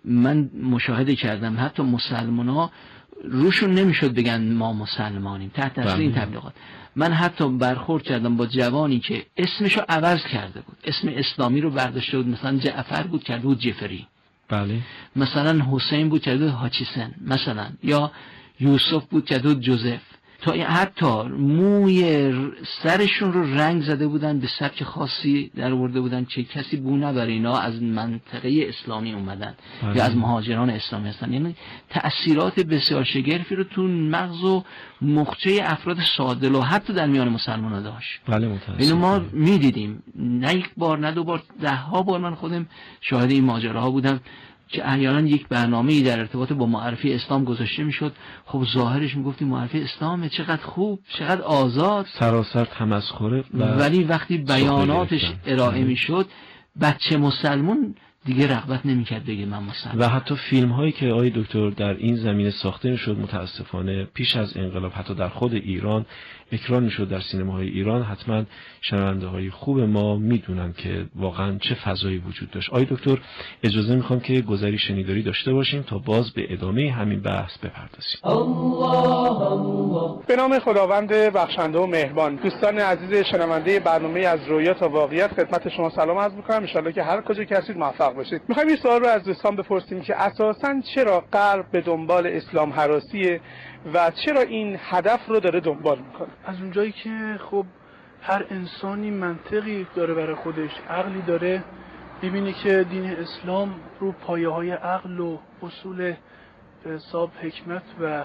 من مشاهده کردم حتی مسلمان ها روشون نمیشد بگن ما مسلمانیم تحت تاثیر این تبلیغات. من حتی برخورد کردم با جوانی که اسمشو عوض کرده بود، اسم اسلامی رو برداشته بود، مثلا جعفر بود کرده بود جفری، بله. مثلا حسین بود کرده بود هاچیسن مثلا، یا یوسف بود کرده بود جوزف. تا حتی موی سرشون رو رنگ زده بودن، به سبک خاصی در آورده بودن چه کسی بو نبره اینا از منطقه اسلامی اومدن بله. یا از مهاجران اسلامی هستن. یعنی تأثیرات بسیار شگرفی رو تو مغز و مخچه افراد ساده و حتی در میان مسلمان‌ها داشت. بله متأسفانه. اینو ما می‌دیدیم نه یک بار نه دو بار، ده ها بار من خودم شاهد این ماجراها بودم که احیانا یک برنامه‌ای در ارتباط با معرفی اسلام گذاشته میشد. خب ظاهرش میگفتی معرفی اسلامه، چقدر خوب، چقدر آزاد، سراسر تمسخره، ولی وقتی بیاناتش ارائه میشد بچه مسلمون دیگه رغبت نمیکرد بگه من مسلمان. و حتی فیلم هایی که آقای دکتر در این زمینه ساخته میشد متاسفانه پیش از انقلاب حتی در خود ایران اکران میشد در سینماهای ایران، حتما شنونده های خوب ما میدونن که واقعا چه فضایی وجود داشت. آقای دکتر اجازه میخوام که گذری شنیداری داشته باشیم تا باز به ادامه همین بحث بپردازیم. الله الله. به نام خداوند بخشنده و مهربان. دوستان عزیز شنونده برنامه از رویا تا واقعیت خدمت شما سلام عرض میکنم. ان شاءالله که هر کجا که هستید موفق باشید. میخوایم این سوال رو از دوستان بپرسیم که اساساً چرا غرب به دنبال اسلام هراسیه و چرا این هدف رو داره دنبال میکنه؟ از اونجایی که خب هر انسانی منطقی داره برای خودش، عقلی داره، میبینه که دین اسلام رو پایه های عقل و اصول به حساب حکمت و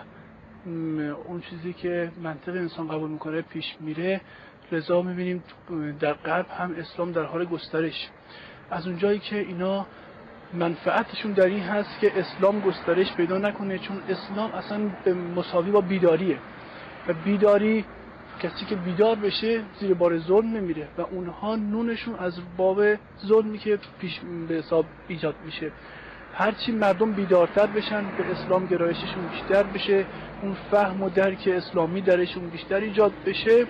اون چیزی که منطق انسان قبول میکنه پیش میره. لذا میبینیم در غرب هم اسلام در حال گسترش. از اونجایی که اینا منفعتشون در این هست که اسلام گسترش پیدا نکنه، چون اسلام اصلا مساوی با بیداریه و بیداری کسی که بیدار بشه زیر بار ظلم نمیره و اونها نونشون از باب ظلمی که پیش به حساب ایجاد میشه. هرچی مردم بیدارتر بشن به اسلام گرایششون بیشتر بشه، اون فهم و درک اسلامی درشون بیشتر ایجاد بشه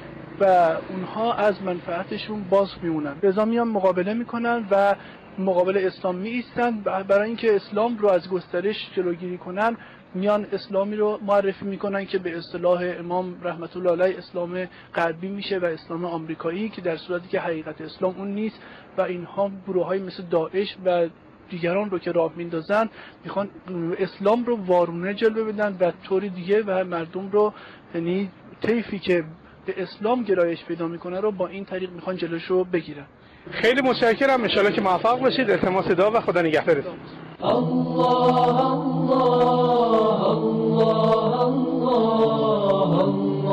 و اونها از منفعتشون باز میمونن. لذا میان مقابله میکنن و مقابل اسلام می ایستن. برای اینکه اسلام رو از گسترش جلوگیری کنن میان اسلامی رو معرفی میکنن که به اصطلاح امام رحمت الله علیه اسلام غربی میشه و اسلام آمریکایی، که در صورتی که حقیقت اسلام اون نیست و اینها گروه‌های مثل داعش و دیگران رو که راه میندازن میخوان اسلام رو وارونه جلوه بدن و طوری دیگه و مردم رو، یعنی طیفی که به اسلام گرایش پیدا میکنه رو با این طریق میخوان جلوش رو بگیرن. خیلی متشکرم، ان شاءالله که موفق باشید. التماس دعا و خدا نگهدارتون. الله الله الله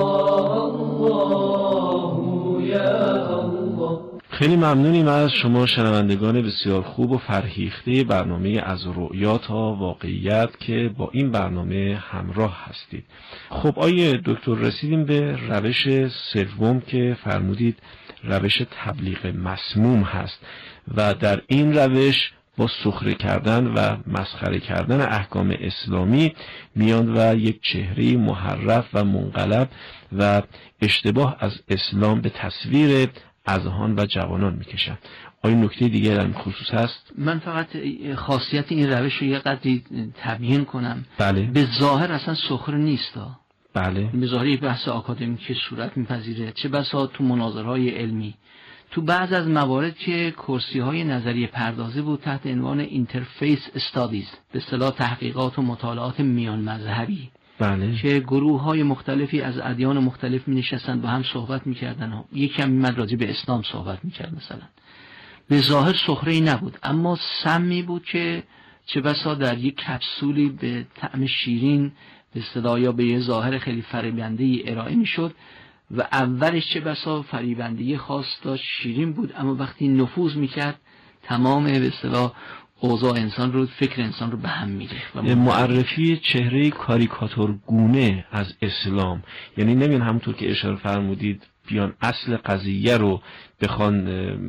الله یا الله. خیلی ممنونیم از شما شنوندگان بسیار خوب و فرهیخته برنامه از رؤیا تا واقعیت که با این برنامه همراه هستید. خب آیه دکتر رسیدیم به روش سوم که فرمودید روش تبلیغ مسموم هست و در این روش با سخره کردن و مسخره کردن احکام اسلامی میان و یک چهره محرف و منقلب و اشتباه از اسلام به تصویر اذهان و جوانان میکشن. آیا نکته دیگه در این خصوص هست؟ من فقط خاصیت این روش رو یه قدری تبیین کنم. بله. به ظاهر اصلا سخره نیست. بله. به ظاهر یک بحث آکادمیک صورت میپذیره، چه بسا تو مناظرهای علمی، تو بعض از موارد که کرسی‌های نظریه پردازی بود تحت عنوان اینترفیس استادیز، به اصطلاح تحقیقات و مطالعات میان مذهبی. بله. که گروه‌های مختلفی از ادیان مختلف می‌نشستن با هم صحبت می‌کردن. یکی هم می‌مد راجع به اسلام صحبت می‌کرد مثلا. به ظاهر سخره‌ای نبود، اما سمی بود که چه بسا در یک کپسولی به طعم شیرین به اصطلاح یا به یه ظاهر خیلی فریبنده‌ای ارائه می‌شد و اولش چه بسا فریبندگی خاص داشت، شیرین بود، اما وقتی نفوذ می‌کرد تمام به اصطلاح اوضاع انسان رو، فکر انسان رو به هم می‌ریخت. معرفی چهره کاریکاتور گونه از اسلام، یعنی نمیان همونطور که اشاره فرمودید بیان اصل قضیه رو بخوان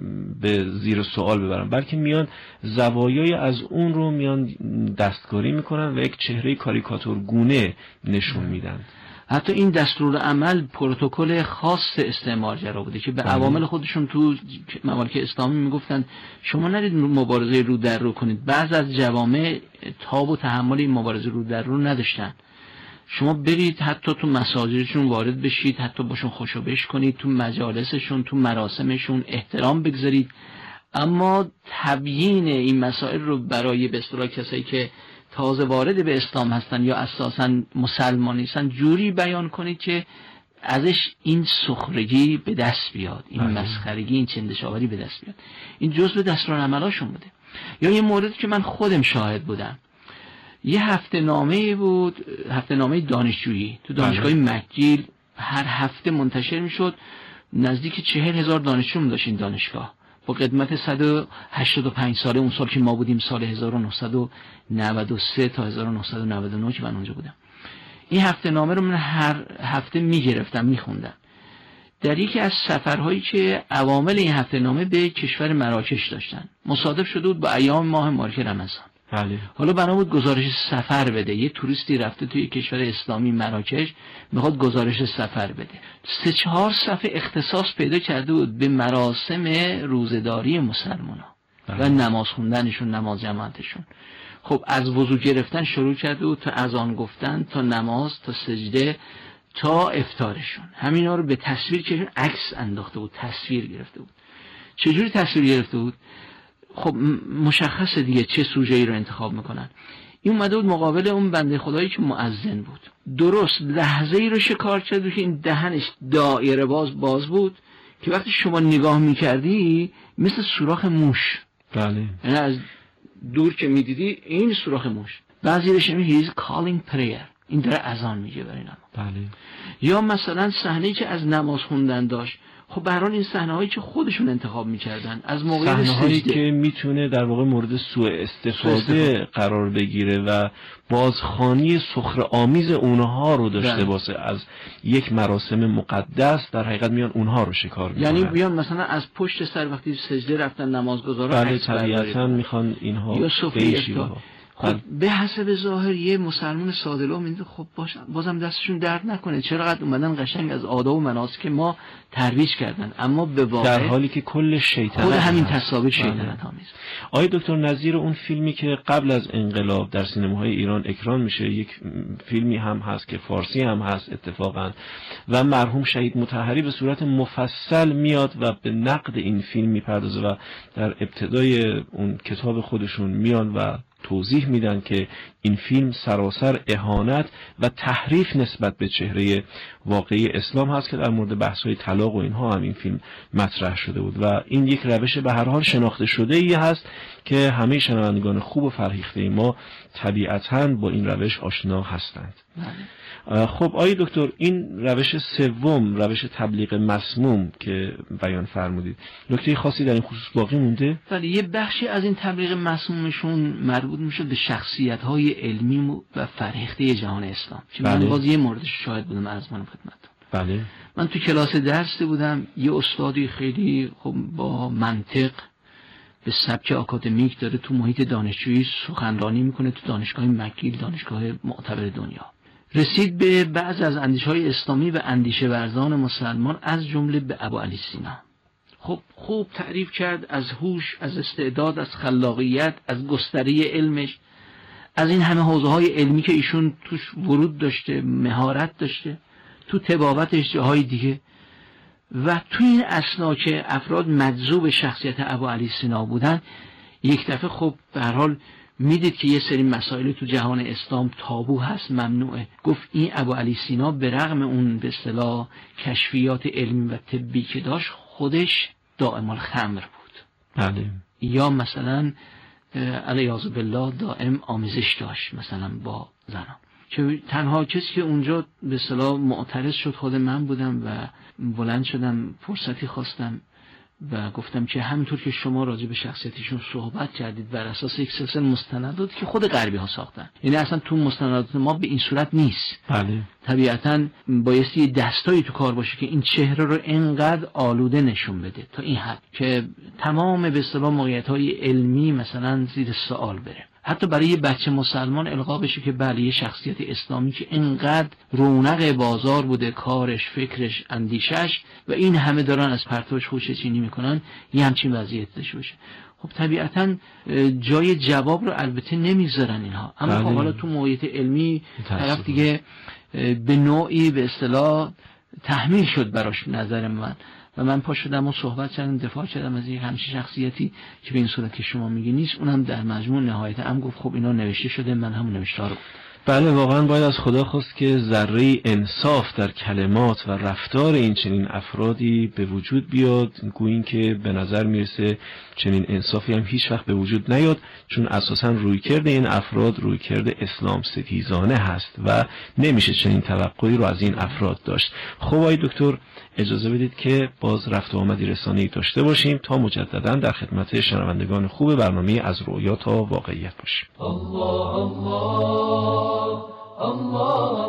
به زیر سوال ببرن، بلکه میان زوایای از اون رو میان دستکاری میکنن و یک چهره کاریکاتور گونه نشون میدن. حتی این دستور عمل پروتکل خاص استعمارگرا بوده که به عوامل خودشون تو ممالک اسلامی میگفتن شما نرید مبارزه رو در رو کنید. بعض از جوامع تاب و تحمل این مبارزه رو در رو نداشتن. شما برید حتی تو مساجدشون وارد بشید، حتی باشون خوشوبش کنید، تو مجالسشون، تو مراسمشون احترام بگذارید، اما تبیین این مسائل رو برای به اصطلاح کسایی که تازه وارد به اسلام هستن یا اساسا مسلمان نیستن جوری بیان کنید که ازش این سخرگی به دست بیاد، این مسخرگی، این چندشاوری به دست بیاد. این جزء دستورالعملاشون بوده. یا یه موردی که من خودم شاهد بودم، یه هفته نامه بود، هفته نامه دانشجویی تو دانشگاه مکگیل هر هفته منتشر میشد. نزدیک چهل هزار دانشجو داشت این دانشگاه با قدمت صد و هشتاد و پنج ساله. اون سال که ما بودیم سال هزار و نهصد و نود و سه تا هزار و نهصد و نود و نه که من اونجا بودم. این هفته نامه رو من هر هفته میگرفتم میخوندم. در یکی از سفرهایی که عوامل این هفته نامه به کشور مراکش داشتن مصادف شده بود با ایام ماه مبارک رمضان. بله. حالا بنا بود گزارش سفر بده. یه توریستی رفته توی کشور اسلامی مراکش میخواد گزارش سفر بده. سه چهار صفحه اختصاص پیدا کرده بود به مراسم روزه‌داری مسلمان‌ها و نماز خوندنشون، نماز جماعتشون. خب از وضو گرفتن شروع کرده بود تا اذان گفتن، تا نماز، تا سجده، تا افطارشون. همینا رو به تصویر که عکس انداخته بود، تصویر گرفته بود. چجوری تصویر گرفته بود؟ خب مشخصه دیگه چه سوژه‌ای رو انتخاب میکنن. این اومده بود مقابل اون بنده خدایی که مؤذن بود. درست لحظه‌ای رو شکار کرد که این دهنش دایره باز باز بود که وقتی شما نگاه میکردی مثل سوراخ موش. بله. یعنی از دور که میدیدی این سوراخ موش. بعضی بهش میگه he's calling prayer. این داره اذان میگه برای نماز. بله. یا مثلا صحنه‌ای که از نماز خوندن داشت. خب به هر حال این صحنه‌هایی که خودشون انتخاب می‌کردن از موقع صحنه‌هایی که میتونه در واقع مورد سوء استفاده قرار بگیره و بازخوانی سخره‌آمیز اونها رو داشته باشه از یک مراسم مقدس، در حقیقت میان اونها رو شکار می‌کنن. یعنی بیان مثلا از پشت سر وقتی سجده رفتن نمازگزارا عکس برداری. بله طبیعتاً میخوان اینها یا سفره. خب به حسب ظاهر یه مسلمان ساده‌لو میگه خب باش بازم دستشون درد نکنه، چرا قد اومدن قشنگ از آداب و مناسک ما ترویج کردن، اما به واقع در حالی که کل شیطنت خود همین تصاویر شیطنت آمیز. آقای دکتر نظیر اون فیلمی که قبل از انقلاب در سینماهای ایران اکران میشه، یک فیلمی هم هست که فارسی هم هست اتفاقا و مرحوم شهید مطهری به صورت مفصل میاد و به نقد این فیلم میپردازه و در ابتدای اون کتاب خودشون میان و توضیح میدن که این فیلم سراسر اهانت و تحریف نسبت به چهره واقعی اسلام هست که در مورد بحث‌های طلاق و اینها هم این فیلم مطرح شده بود و این یک روش به هر حال شناخته شده ای هست که همه شنوندگان خوب و فرهیخته ما طبیعتاً با این روش آشنا هستند. خب آقای دکتر، این روش سوم، روش تبلیغ مسموم که بیان فرمودید، نکته خاصی در این خصوص باقی مونده؟ ولی یه بخشی از این تبلیغ مسمومشون مربوط میشه به شخصیت‌های علمی و فرهیخته جهان اسلام که بله. من باز یه موردش شاهد بودم از من خدمتتون. بله. من تو کلاس درس بودم، یه استادی خیلی خب با منطق به سبک آکادمیک داره تو محیط دانشجویی سخنرانی میکنه تو دانشگاه مکگیل، دانشگاه معتبر دنیا. رسید به بعض از اندیشه‌های اسلامی و اندیشه ورزان مسلمان از جمله به ابو علی سینا. خب خوب تعریف کرد از هوش، از استعداد، از خلاقیت، از گستره علمش، از این همه حوزه‌های علمی که ایشون توش ورود داشته، مهارت داشته، تو طباوتش جاهای دیگه. و تو این اثنا که افراد مجذوب شخصیت ابو علی سینا بودن، یک دفعه خب به هر حال میدید که یه سری مسائل تو جهان اسلام تابو هست، ممنوعه. گفت این ابو علی سینا به رغم اون به اصطلاح کشفیات علمی و طبی که داشت، خودش دائم الخمر بود. بله. یا مثلا علیاذ بالله دائم آمیزش داشت مثلا با زنان. که تنها کسی که اونجا به اصطلاح معترض شد خود من بودم و بلند شدم، فرصتی خواستم و گفتم که همینطور که شما راجع به شخصیتشون صحبت کردید بر اساس یک سلسله مستندات که خود غربی ها ساختن، یعنی اصلا تو مستندات ما به این صورت نیست. بله. طبیعتاً بایستی دستایی تو کار باشه که این چهره رو اینقدر آلوده نشون بده تا این حد که تمام به اصطلاح موقعیت‌های علمی مثلا زیر سوال بره. حتی برای یه بچه مسلمان القا بشه که بله یه شخصیت اسلامی که اینقدر رونق بازار بوده، کارش، فکرش، اندیشش و این همه دارن از پرتوش خوشه‌چینی میکنن، یه همچین وضعیت داشته باشه. خب طبیعتاً جای جواب رو البته نمیذارن اینها، اما خب حالا تو موقعیت علمی طرف دیگه به نوعی به اصطلاح تحمیل شد براش نظر من و من پا شدم و صحبت کردم، دفاع کردم از یک همچین شخصیتی که به این صورت که شما میگی نیست. اونم در مجموع نهایتا هم گفت خب اینا نوشته شده، من همون نوشته رو. بله، واقعا باید از خدا خواست که ذره انصاف در کلمات و رفتار این چنین افرادی به وجود بیاد، گویین که به نظر میرسه چنین انصافی هم هیچ وقت به وجود نیاد، چون اساسا رویکرد این افراد رویکرد اسلام ستیزانه هست و نمیشه چنین توقعی رو از این افراد داشت. خب آقای دکتر اجازه بدید که باز رفت و آمدی رسانه‌ای داشته باشیم تا مجددا در خدمت شنوندگان خوب برنامه از رؤیا تا واقعیت باشیم. الله الله الله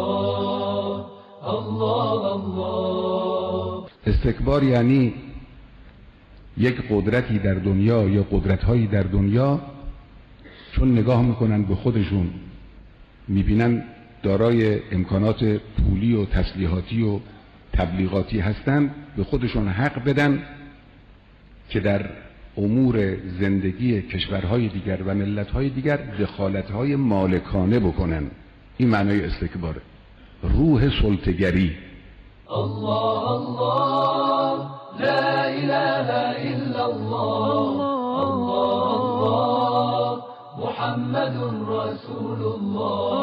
الله الله. استکبار یعنی یک قدرتی در دنیا یا قدرت‌هایی در دنیا چون نگاه میکنن به خودشون، میبینن دارای امکانات پولی و تسلیحاتی و تبلیغاتی هستن، به خودشون حق بدن که در امور زندگی کشورهای دیگر و ملت‌های دیگر دخالت‌های مالکانه بکنن. این معنای استکباره، روح سلطه‌گری. الله الله لا اله الا الله الله الله محمد رسول الله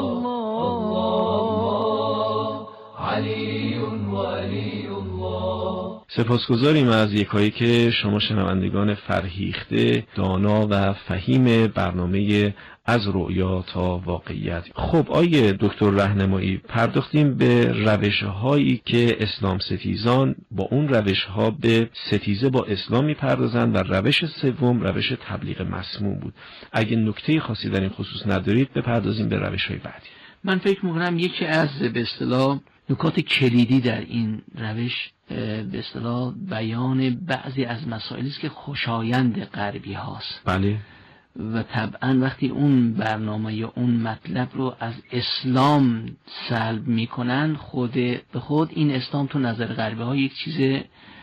الله علی ولی الله. سپاسگزاریم از یکایی که شما شنوندگان فرهیخته، دانا و فهیم برنامه از رؤیا تا واقعیت. خب آیه دکتر راهنمایی، پرداختیم به روش‌هایی که اسلام ستیزان با اون روش‌ها به ستیزه با اسلام می‌پردازند و روش سوم روش تبلیغ مسموم بود. اگه نکته خاصی در این خصوص ندارید بپردازیم به روش‌های بعدی. من فکر می‌کنم یکی از به اصطلاح نکات کلیدی در این روش به اصطلاح بیان بعضی از مسائلی است که خوشایند غربی هاست. بله. و طبعا وقتی اون برنامه یا اون مطلب رو از اسلام سلب میکنن، خود به خود این اسلام تو نظر غربی ها یک چیز به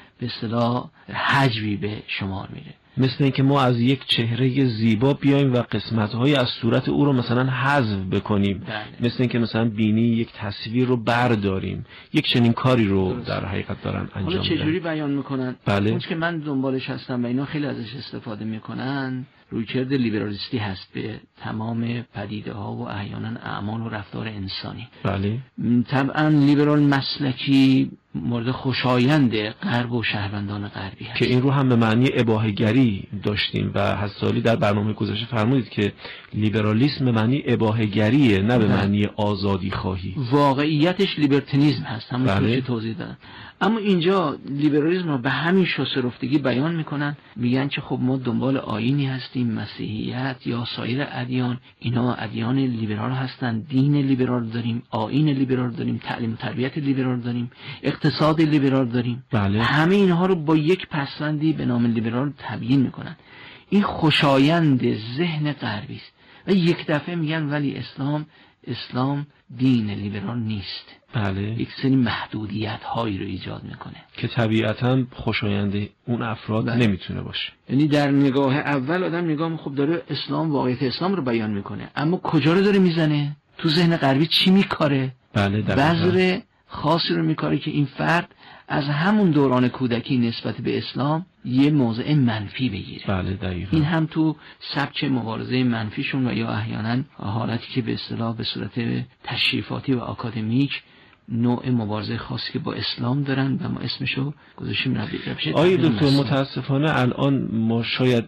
اصطلاح حجبی به شمار میره. مثل اینکه ما از یک چهره زیبا بیایم و قسمت‌های از صورت او رو مثلا حذف بکنیم. بله. مثل اینکه مثلا بینی یک تصویر رو برداریم. یک چنین کاری رو درست. در حقیقت دارن انجام میدن. حالا چجوری بیان میکنن؟ بله. اون که من دنبالش هستم و اینا خیلی ازش استفاده میکنن، رویکرد لیبرالیستی هست به تمام پدیده ها و احیانا اعمال و رفتار انسانی. بله. طبعا لیبرال مسلکی مورد خوشایند غرب و شهروندان غربی هست که این رو هم به معنی اباحه‌گری داشتیم و حسالی در برنامه گذشته فرمودید که لیبرالیسم به معنی اباحه‌گریه، نه به معنی آزادی خواهی. واقعیتش لیبرتینیسم هست، همون بله. که توضیح دادم. اما اینجا لیبرالیسم رو به همین شسرفتگی بیان میکنن، میگن که خب ما دنبال آیینی هستیم، مسیحیت یا سایر ادیان، اینا ادیان لیبرال هستن، دین لیبرال داریم، آیین لیبرال داریم، تعلیم و تربیت لیبرال داریم، اقتصاد لیبرال داریم. بله. همه اینها رو با یک پسوندی به نام لیبرال تبیین میکنن. این خوشایند ذهن غربی است و یک دفعه میگن ولی اسلام اسلام دین لیبرال نیست. بله. یک سری محدودیت هایی رو ایجاد میکنه که طبیعتاً خوشایند اون افراد بله. نمیتونه باشه. یعنی در نگاه اول آدم نگاه خب داره اسلام، واقعیت اسلام رو بیان میکنه، اما کجا رو داره میزنه؟ تو ذهن غربی چی میکاره؟ بله. بذر خاصی رو میکاره که این فرد از همون دوران کودکی نسبت به اسلام یه موضع منفی بگیره. بله دقیقاً. این هم تو سبک مبارزه منفیشون و یا احیانا حالتی که به اصطلاح به صورت تشریفاتی و آکادمیک نوع مبارزه خاصی که با اسلام دارن و ما اسمشو گذاشتیم روش. آیه دکتر متاسفانه الان ما شاید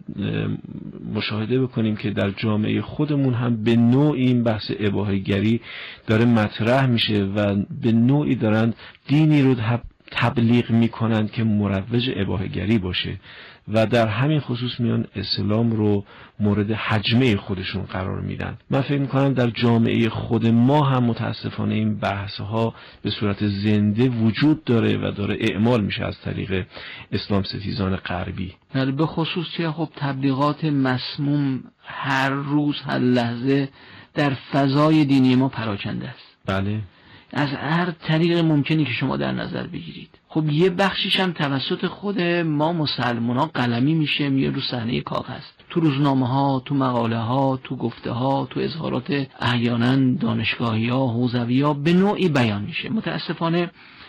مشاهده بکنیم که در جامعه خودمون هم به نوعی این بحث اباحه‌گری داره مطرح میشه و به نوعی دارن دینی رو تبلیغ میکنند که مروج اباحه‌گری باشه و در همین خصوص میان اسلام رو مورد حجمه خودشون قرار میدن. من فکر میکنم در جامعه خود ما هم متاسفانه این بحث ها به صورت زنده وجود داره و داره اعمال میشه از طریق اسلام ستیزان غربی. بله، به خصوص که خب تبلیغات مسموم هر روز هر لحظه در فضای دینی ما پراکنده است. بله. از هر طریق ممکنی که شما در نظر بگیرید. خب یه بخشیش هم توسط خود ما مسلمان ها قلمی میشه، میاد رو صحنه کاغذ، تو روزنامه ها، تو مقاله ها، تو گفته ها، تو اظهارات احیانا دانشگاهی ها، حوزوی ها به نوعی بیان میشه. متاسفانه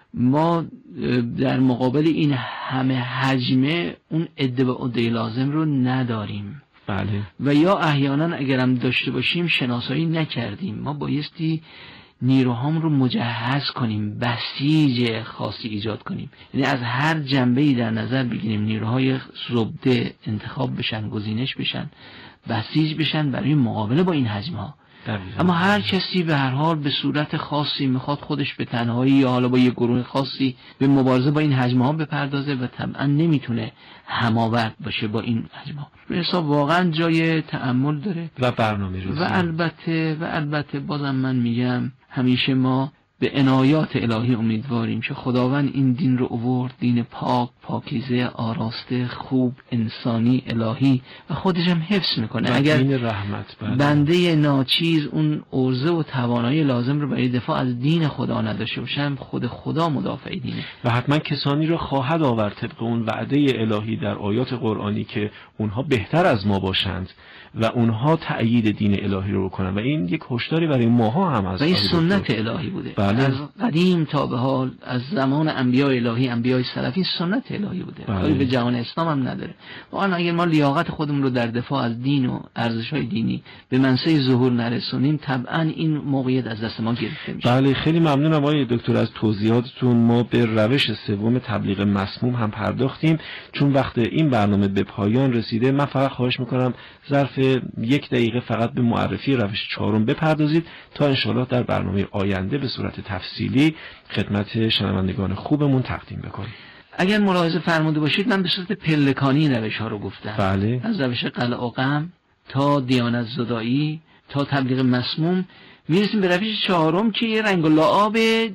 ما در مقابل این همه حجمه اون عده و عده لازم رو نداریم. بله. و یا احیانا اگرم داشته باشیم شناسایی نکردیم. ما بایستی نیروهام رو مجهز کنیم، بسیج خاصی ایجاد کنیم، یعنی از هر جنبه‌ای در نظر بگیریم نیروهای زبده انتخاب بشن، گزینش بشن، بسیج بشن برای مقابله با این حجم‌ها. اما هر کسی به هر حال به صورت خاصی میخواد خودش به تنهایی یا حالا با یک گروه خاصی به مبارزه با این حجم‌ها بپردازه و طبعا نمیتونه هماورد باشه با این حجم‌ها. به حساب واقعا جای تأمل داره و برنامه‌ریزی. و البته و البته بازم من میگم همیشه ما به عنایات الهی امیدواریم که خداوند این دین رو آورد، دین پاک، پاکیزه، آراسته، خوب، انسانی، الهی و خودش هم حفظ میکنه. اگر دین رحمت بله. بنده ناچیز اون عرضه و توانایی لازم رو برای دفاع از دین خدا نداشته باشه، خود خدا مدافع دینه و حتما کسانی رو خواهد آورد طبق اون وعده الهی در آیات قرآنی که اونها بهتر از ما باشند و اونها تأیید دین الهی رو بکنن و این یک هشداری برای ماها هم هست و این سنت الهی بوده. بله. از قدیم تا به حال، از زمان انبیاء الهی، انبیاء سلف، این سنت الهی بوده. کاری به جهان اسلام هم نداره. واقعا اگر ما لیاقت خودمون رو در دفاع از دین و ارزش‌های دینی به منصه ظهور نرسونیم، طبعا این موقعیت از دست ما گرفته میشه. بله، خیلی ممنونم آقای دکتر از توضیحاتتون. ما به روش سوم تبلیغ مسموم هم پرداختیم. چون وقت این برنامه به پایان رسیده، من فقط خواهش میکنم ظرف یک دقیقه فقط به معرفی روش چهارم بپردازید تا انشالله در برنامه آینده به صورت تفصیلی خدمت شنوندگان خوبمون تقدیم بکنیم. اگر ملاحظه فرموده باشید من به صورت پلکانی روش ها رو گفتم. بله. از روش قلع و قم تا دیانت زدایی تا تبلیغ مسموم میرسیم به روش چهارم که یه رنگ و لعاب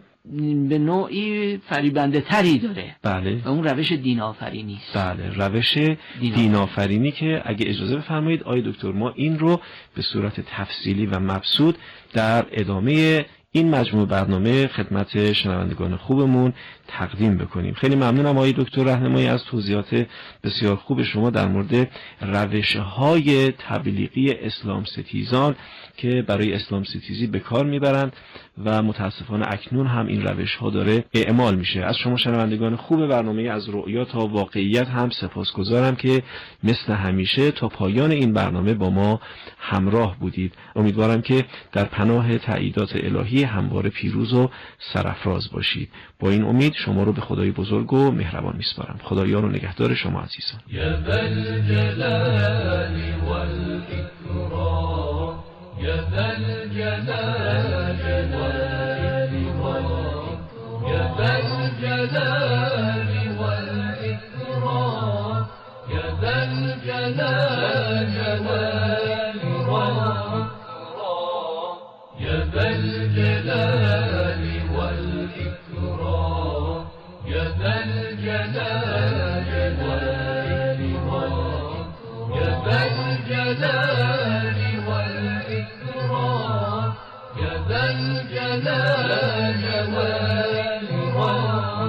به نوعی فریبنده تری داره. بله. و اون روش دین آفرینی است. بله، روش دین آفرینی که اگه اجازه بفرمایید آقای دکتر ما این رو به صورت تفصیلی و مبسوط در ادامه این مجموع برنامه خدمت شنوندگان خوبمون تقدیم بکنیم. خیلی ممنونم آقای دکتر راهنمایی از توضیحات بسیار خوب شما در مورد روش‌های تبلیغی اسلام ستیزان که برای اسلام ستیزی به کار میبرند و متاسفانه اکنون هم این روش‌ها داره اعمال میشه. از شما شنوندگان خوب برنامه از رؤیا تا واقعیت هم سپاسگزارم که مثل همیشه تا پایان این برنامه با ما همراه بودید. امیدوارم که در پناه تأییدات الهی همواره پیروز و سرافراز باشید. با این امید شما رو به خدای بزرگ و مهربان میسپارم. خدایار و نگهدار شما عزیزان. یا ذا الجلال والإکرام، یا ذا الجلال والإکرام، یا ذا الجلال والإکرام، یا ذا الجلال والإکرام، یا ذا الجلال والإکرام، یا ذا الجلال والإکرام، یا ذا الجلال والإکرام، یا ذا الجلال والإکرام.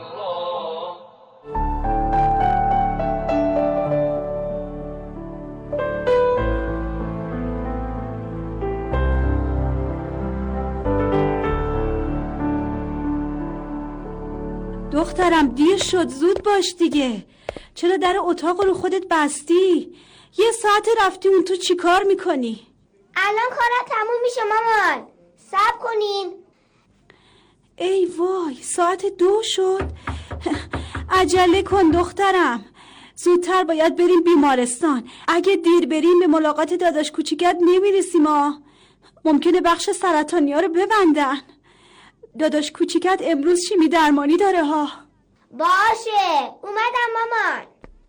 دخترم دیر شد، زود باش دیگه. چرا در اتاق رو خودت بستی؟ یه ساعت رفتی اون تو چی کار میکنی؟ الان کارا تموم میشه مامان، صبر کنین. ای وای، ساعت دو شد. عجله کن دخترم، زودتر باید بریم بیمارستان. اگه دیر بریم به ملاقات داداش کوچیکت نمیرسیم ها. ممکنه بخش سرطانیا رو ببندن. داداش کوچیکت امروز شیمی درمانی داره ها. باشه اومدم مامان.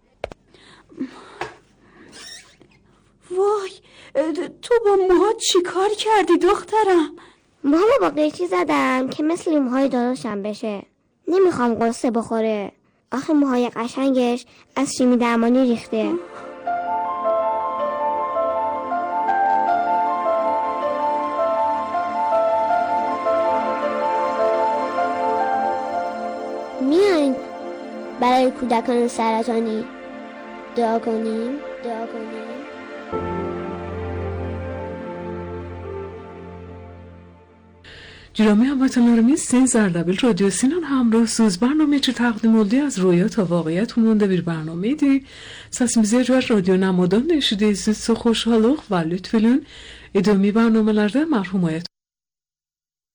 وای، تو با موها چی کار کردی دخترم؟ موها با قیچی زدم که مثل موهای داداشم بشه. نمیخوام قصه بخوره. آخه موهای قشنگش از شیمی درمانی ریخته. میاین برای کودکان سرطانی دعا کنیم دعا کنیم. Cürami hamvatanlarımız Sen Zerdebil Radyosu'nun hamrohsuz برنامه تقدیم oldu از رویا تا واقعیت umunda bir برنامeydi. Sesimize Cüer Radyo Namadan neşideyiz. Xoşhalıq və lütfülün. İdami برنامelerde merhumayet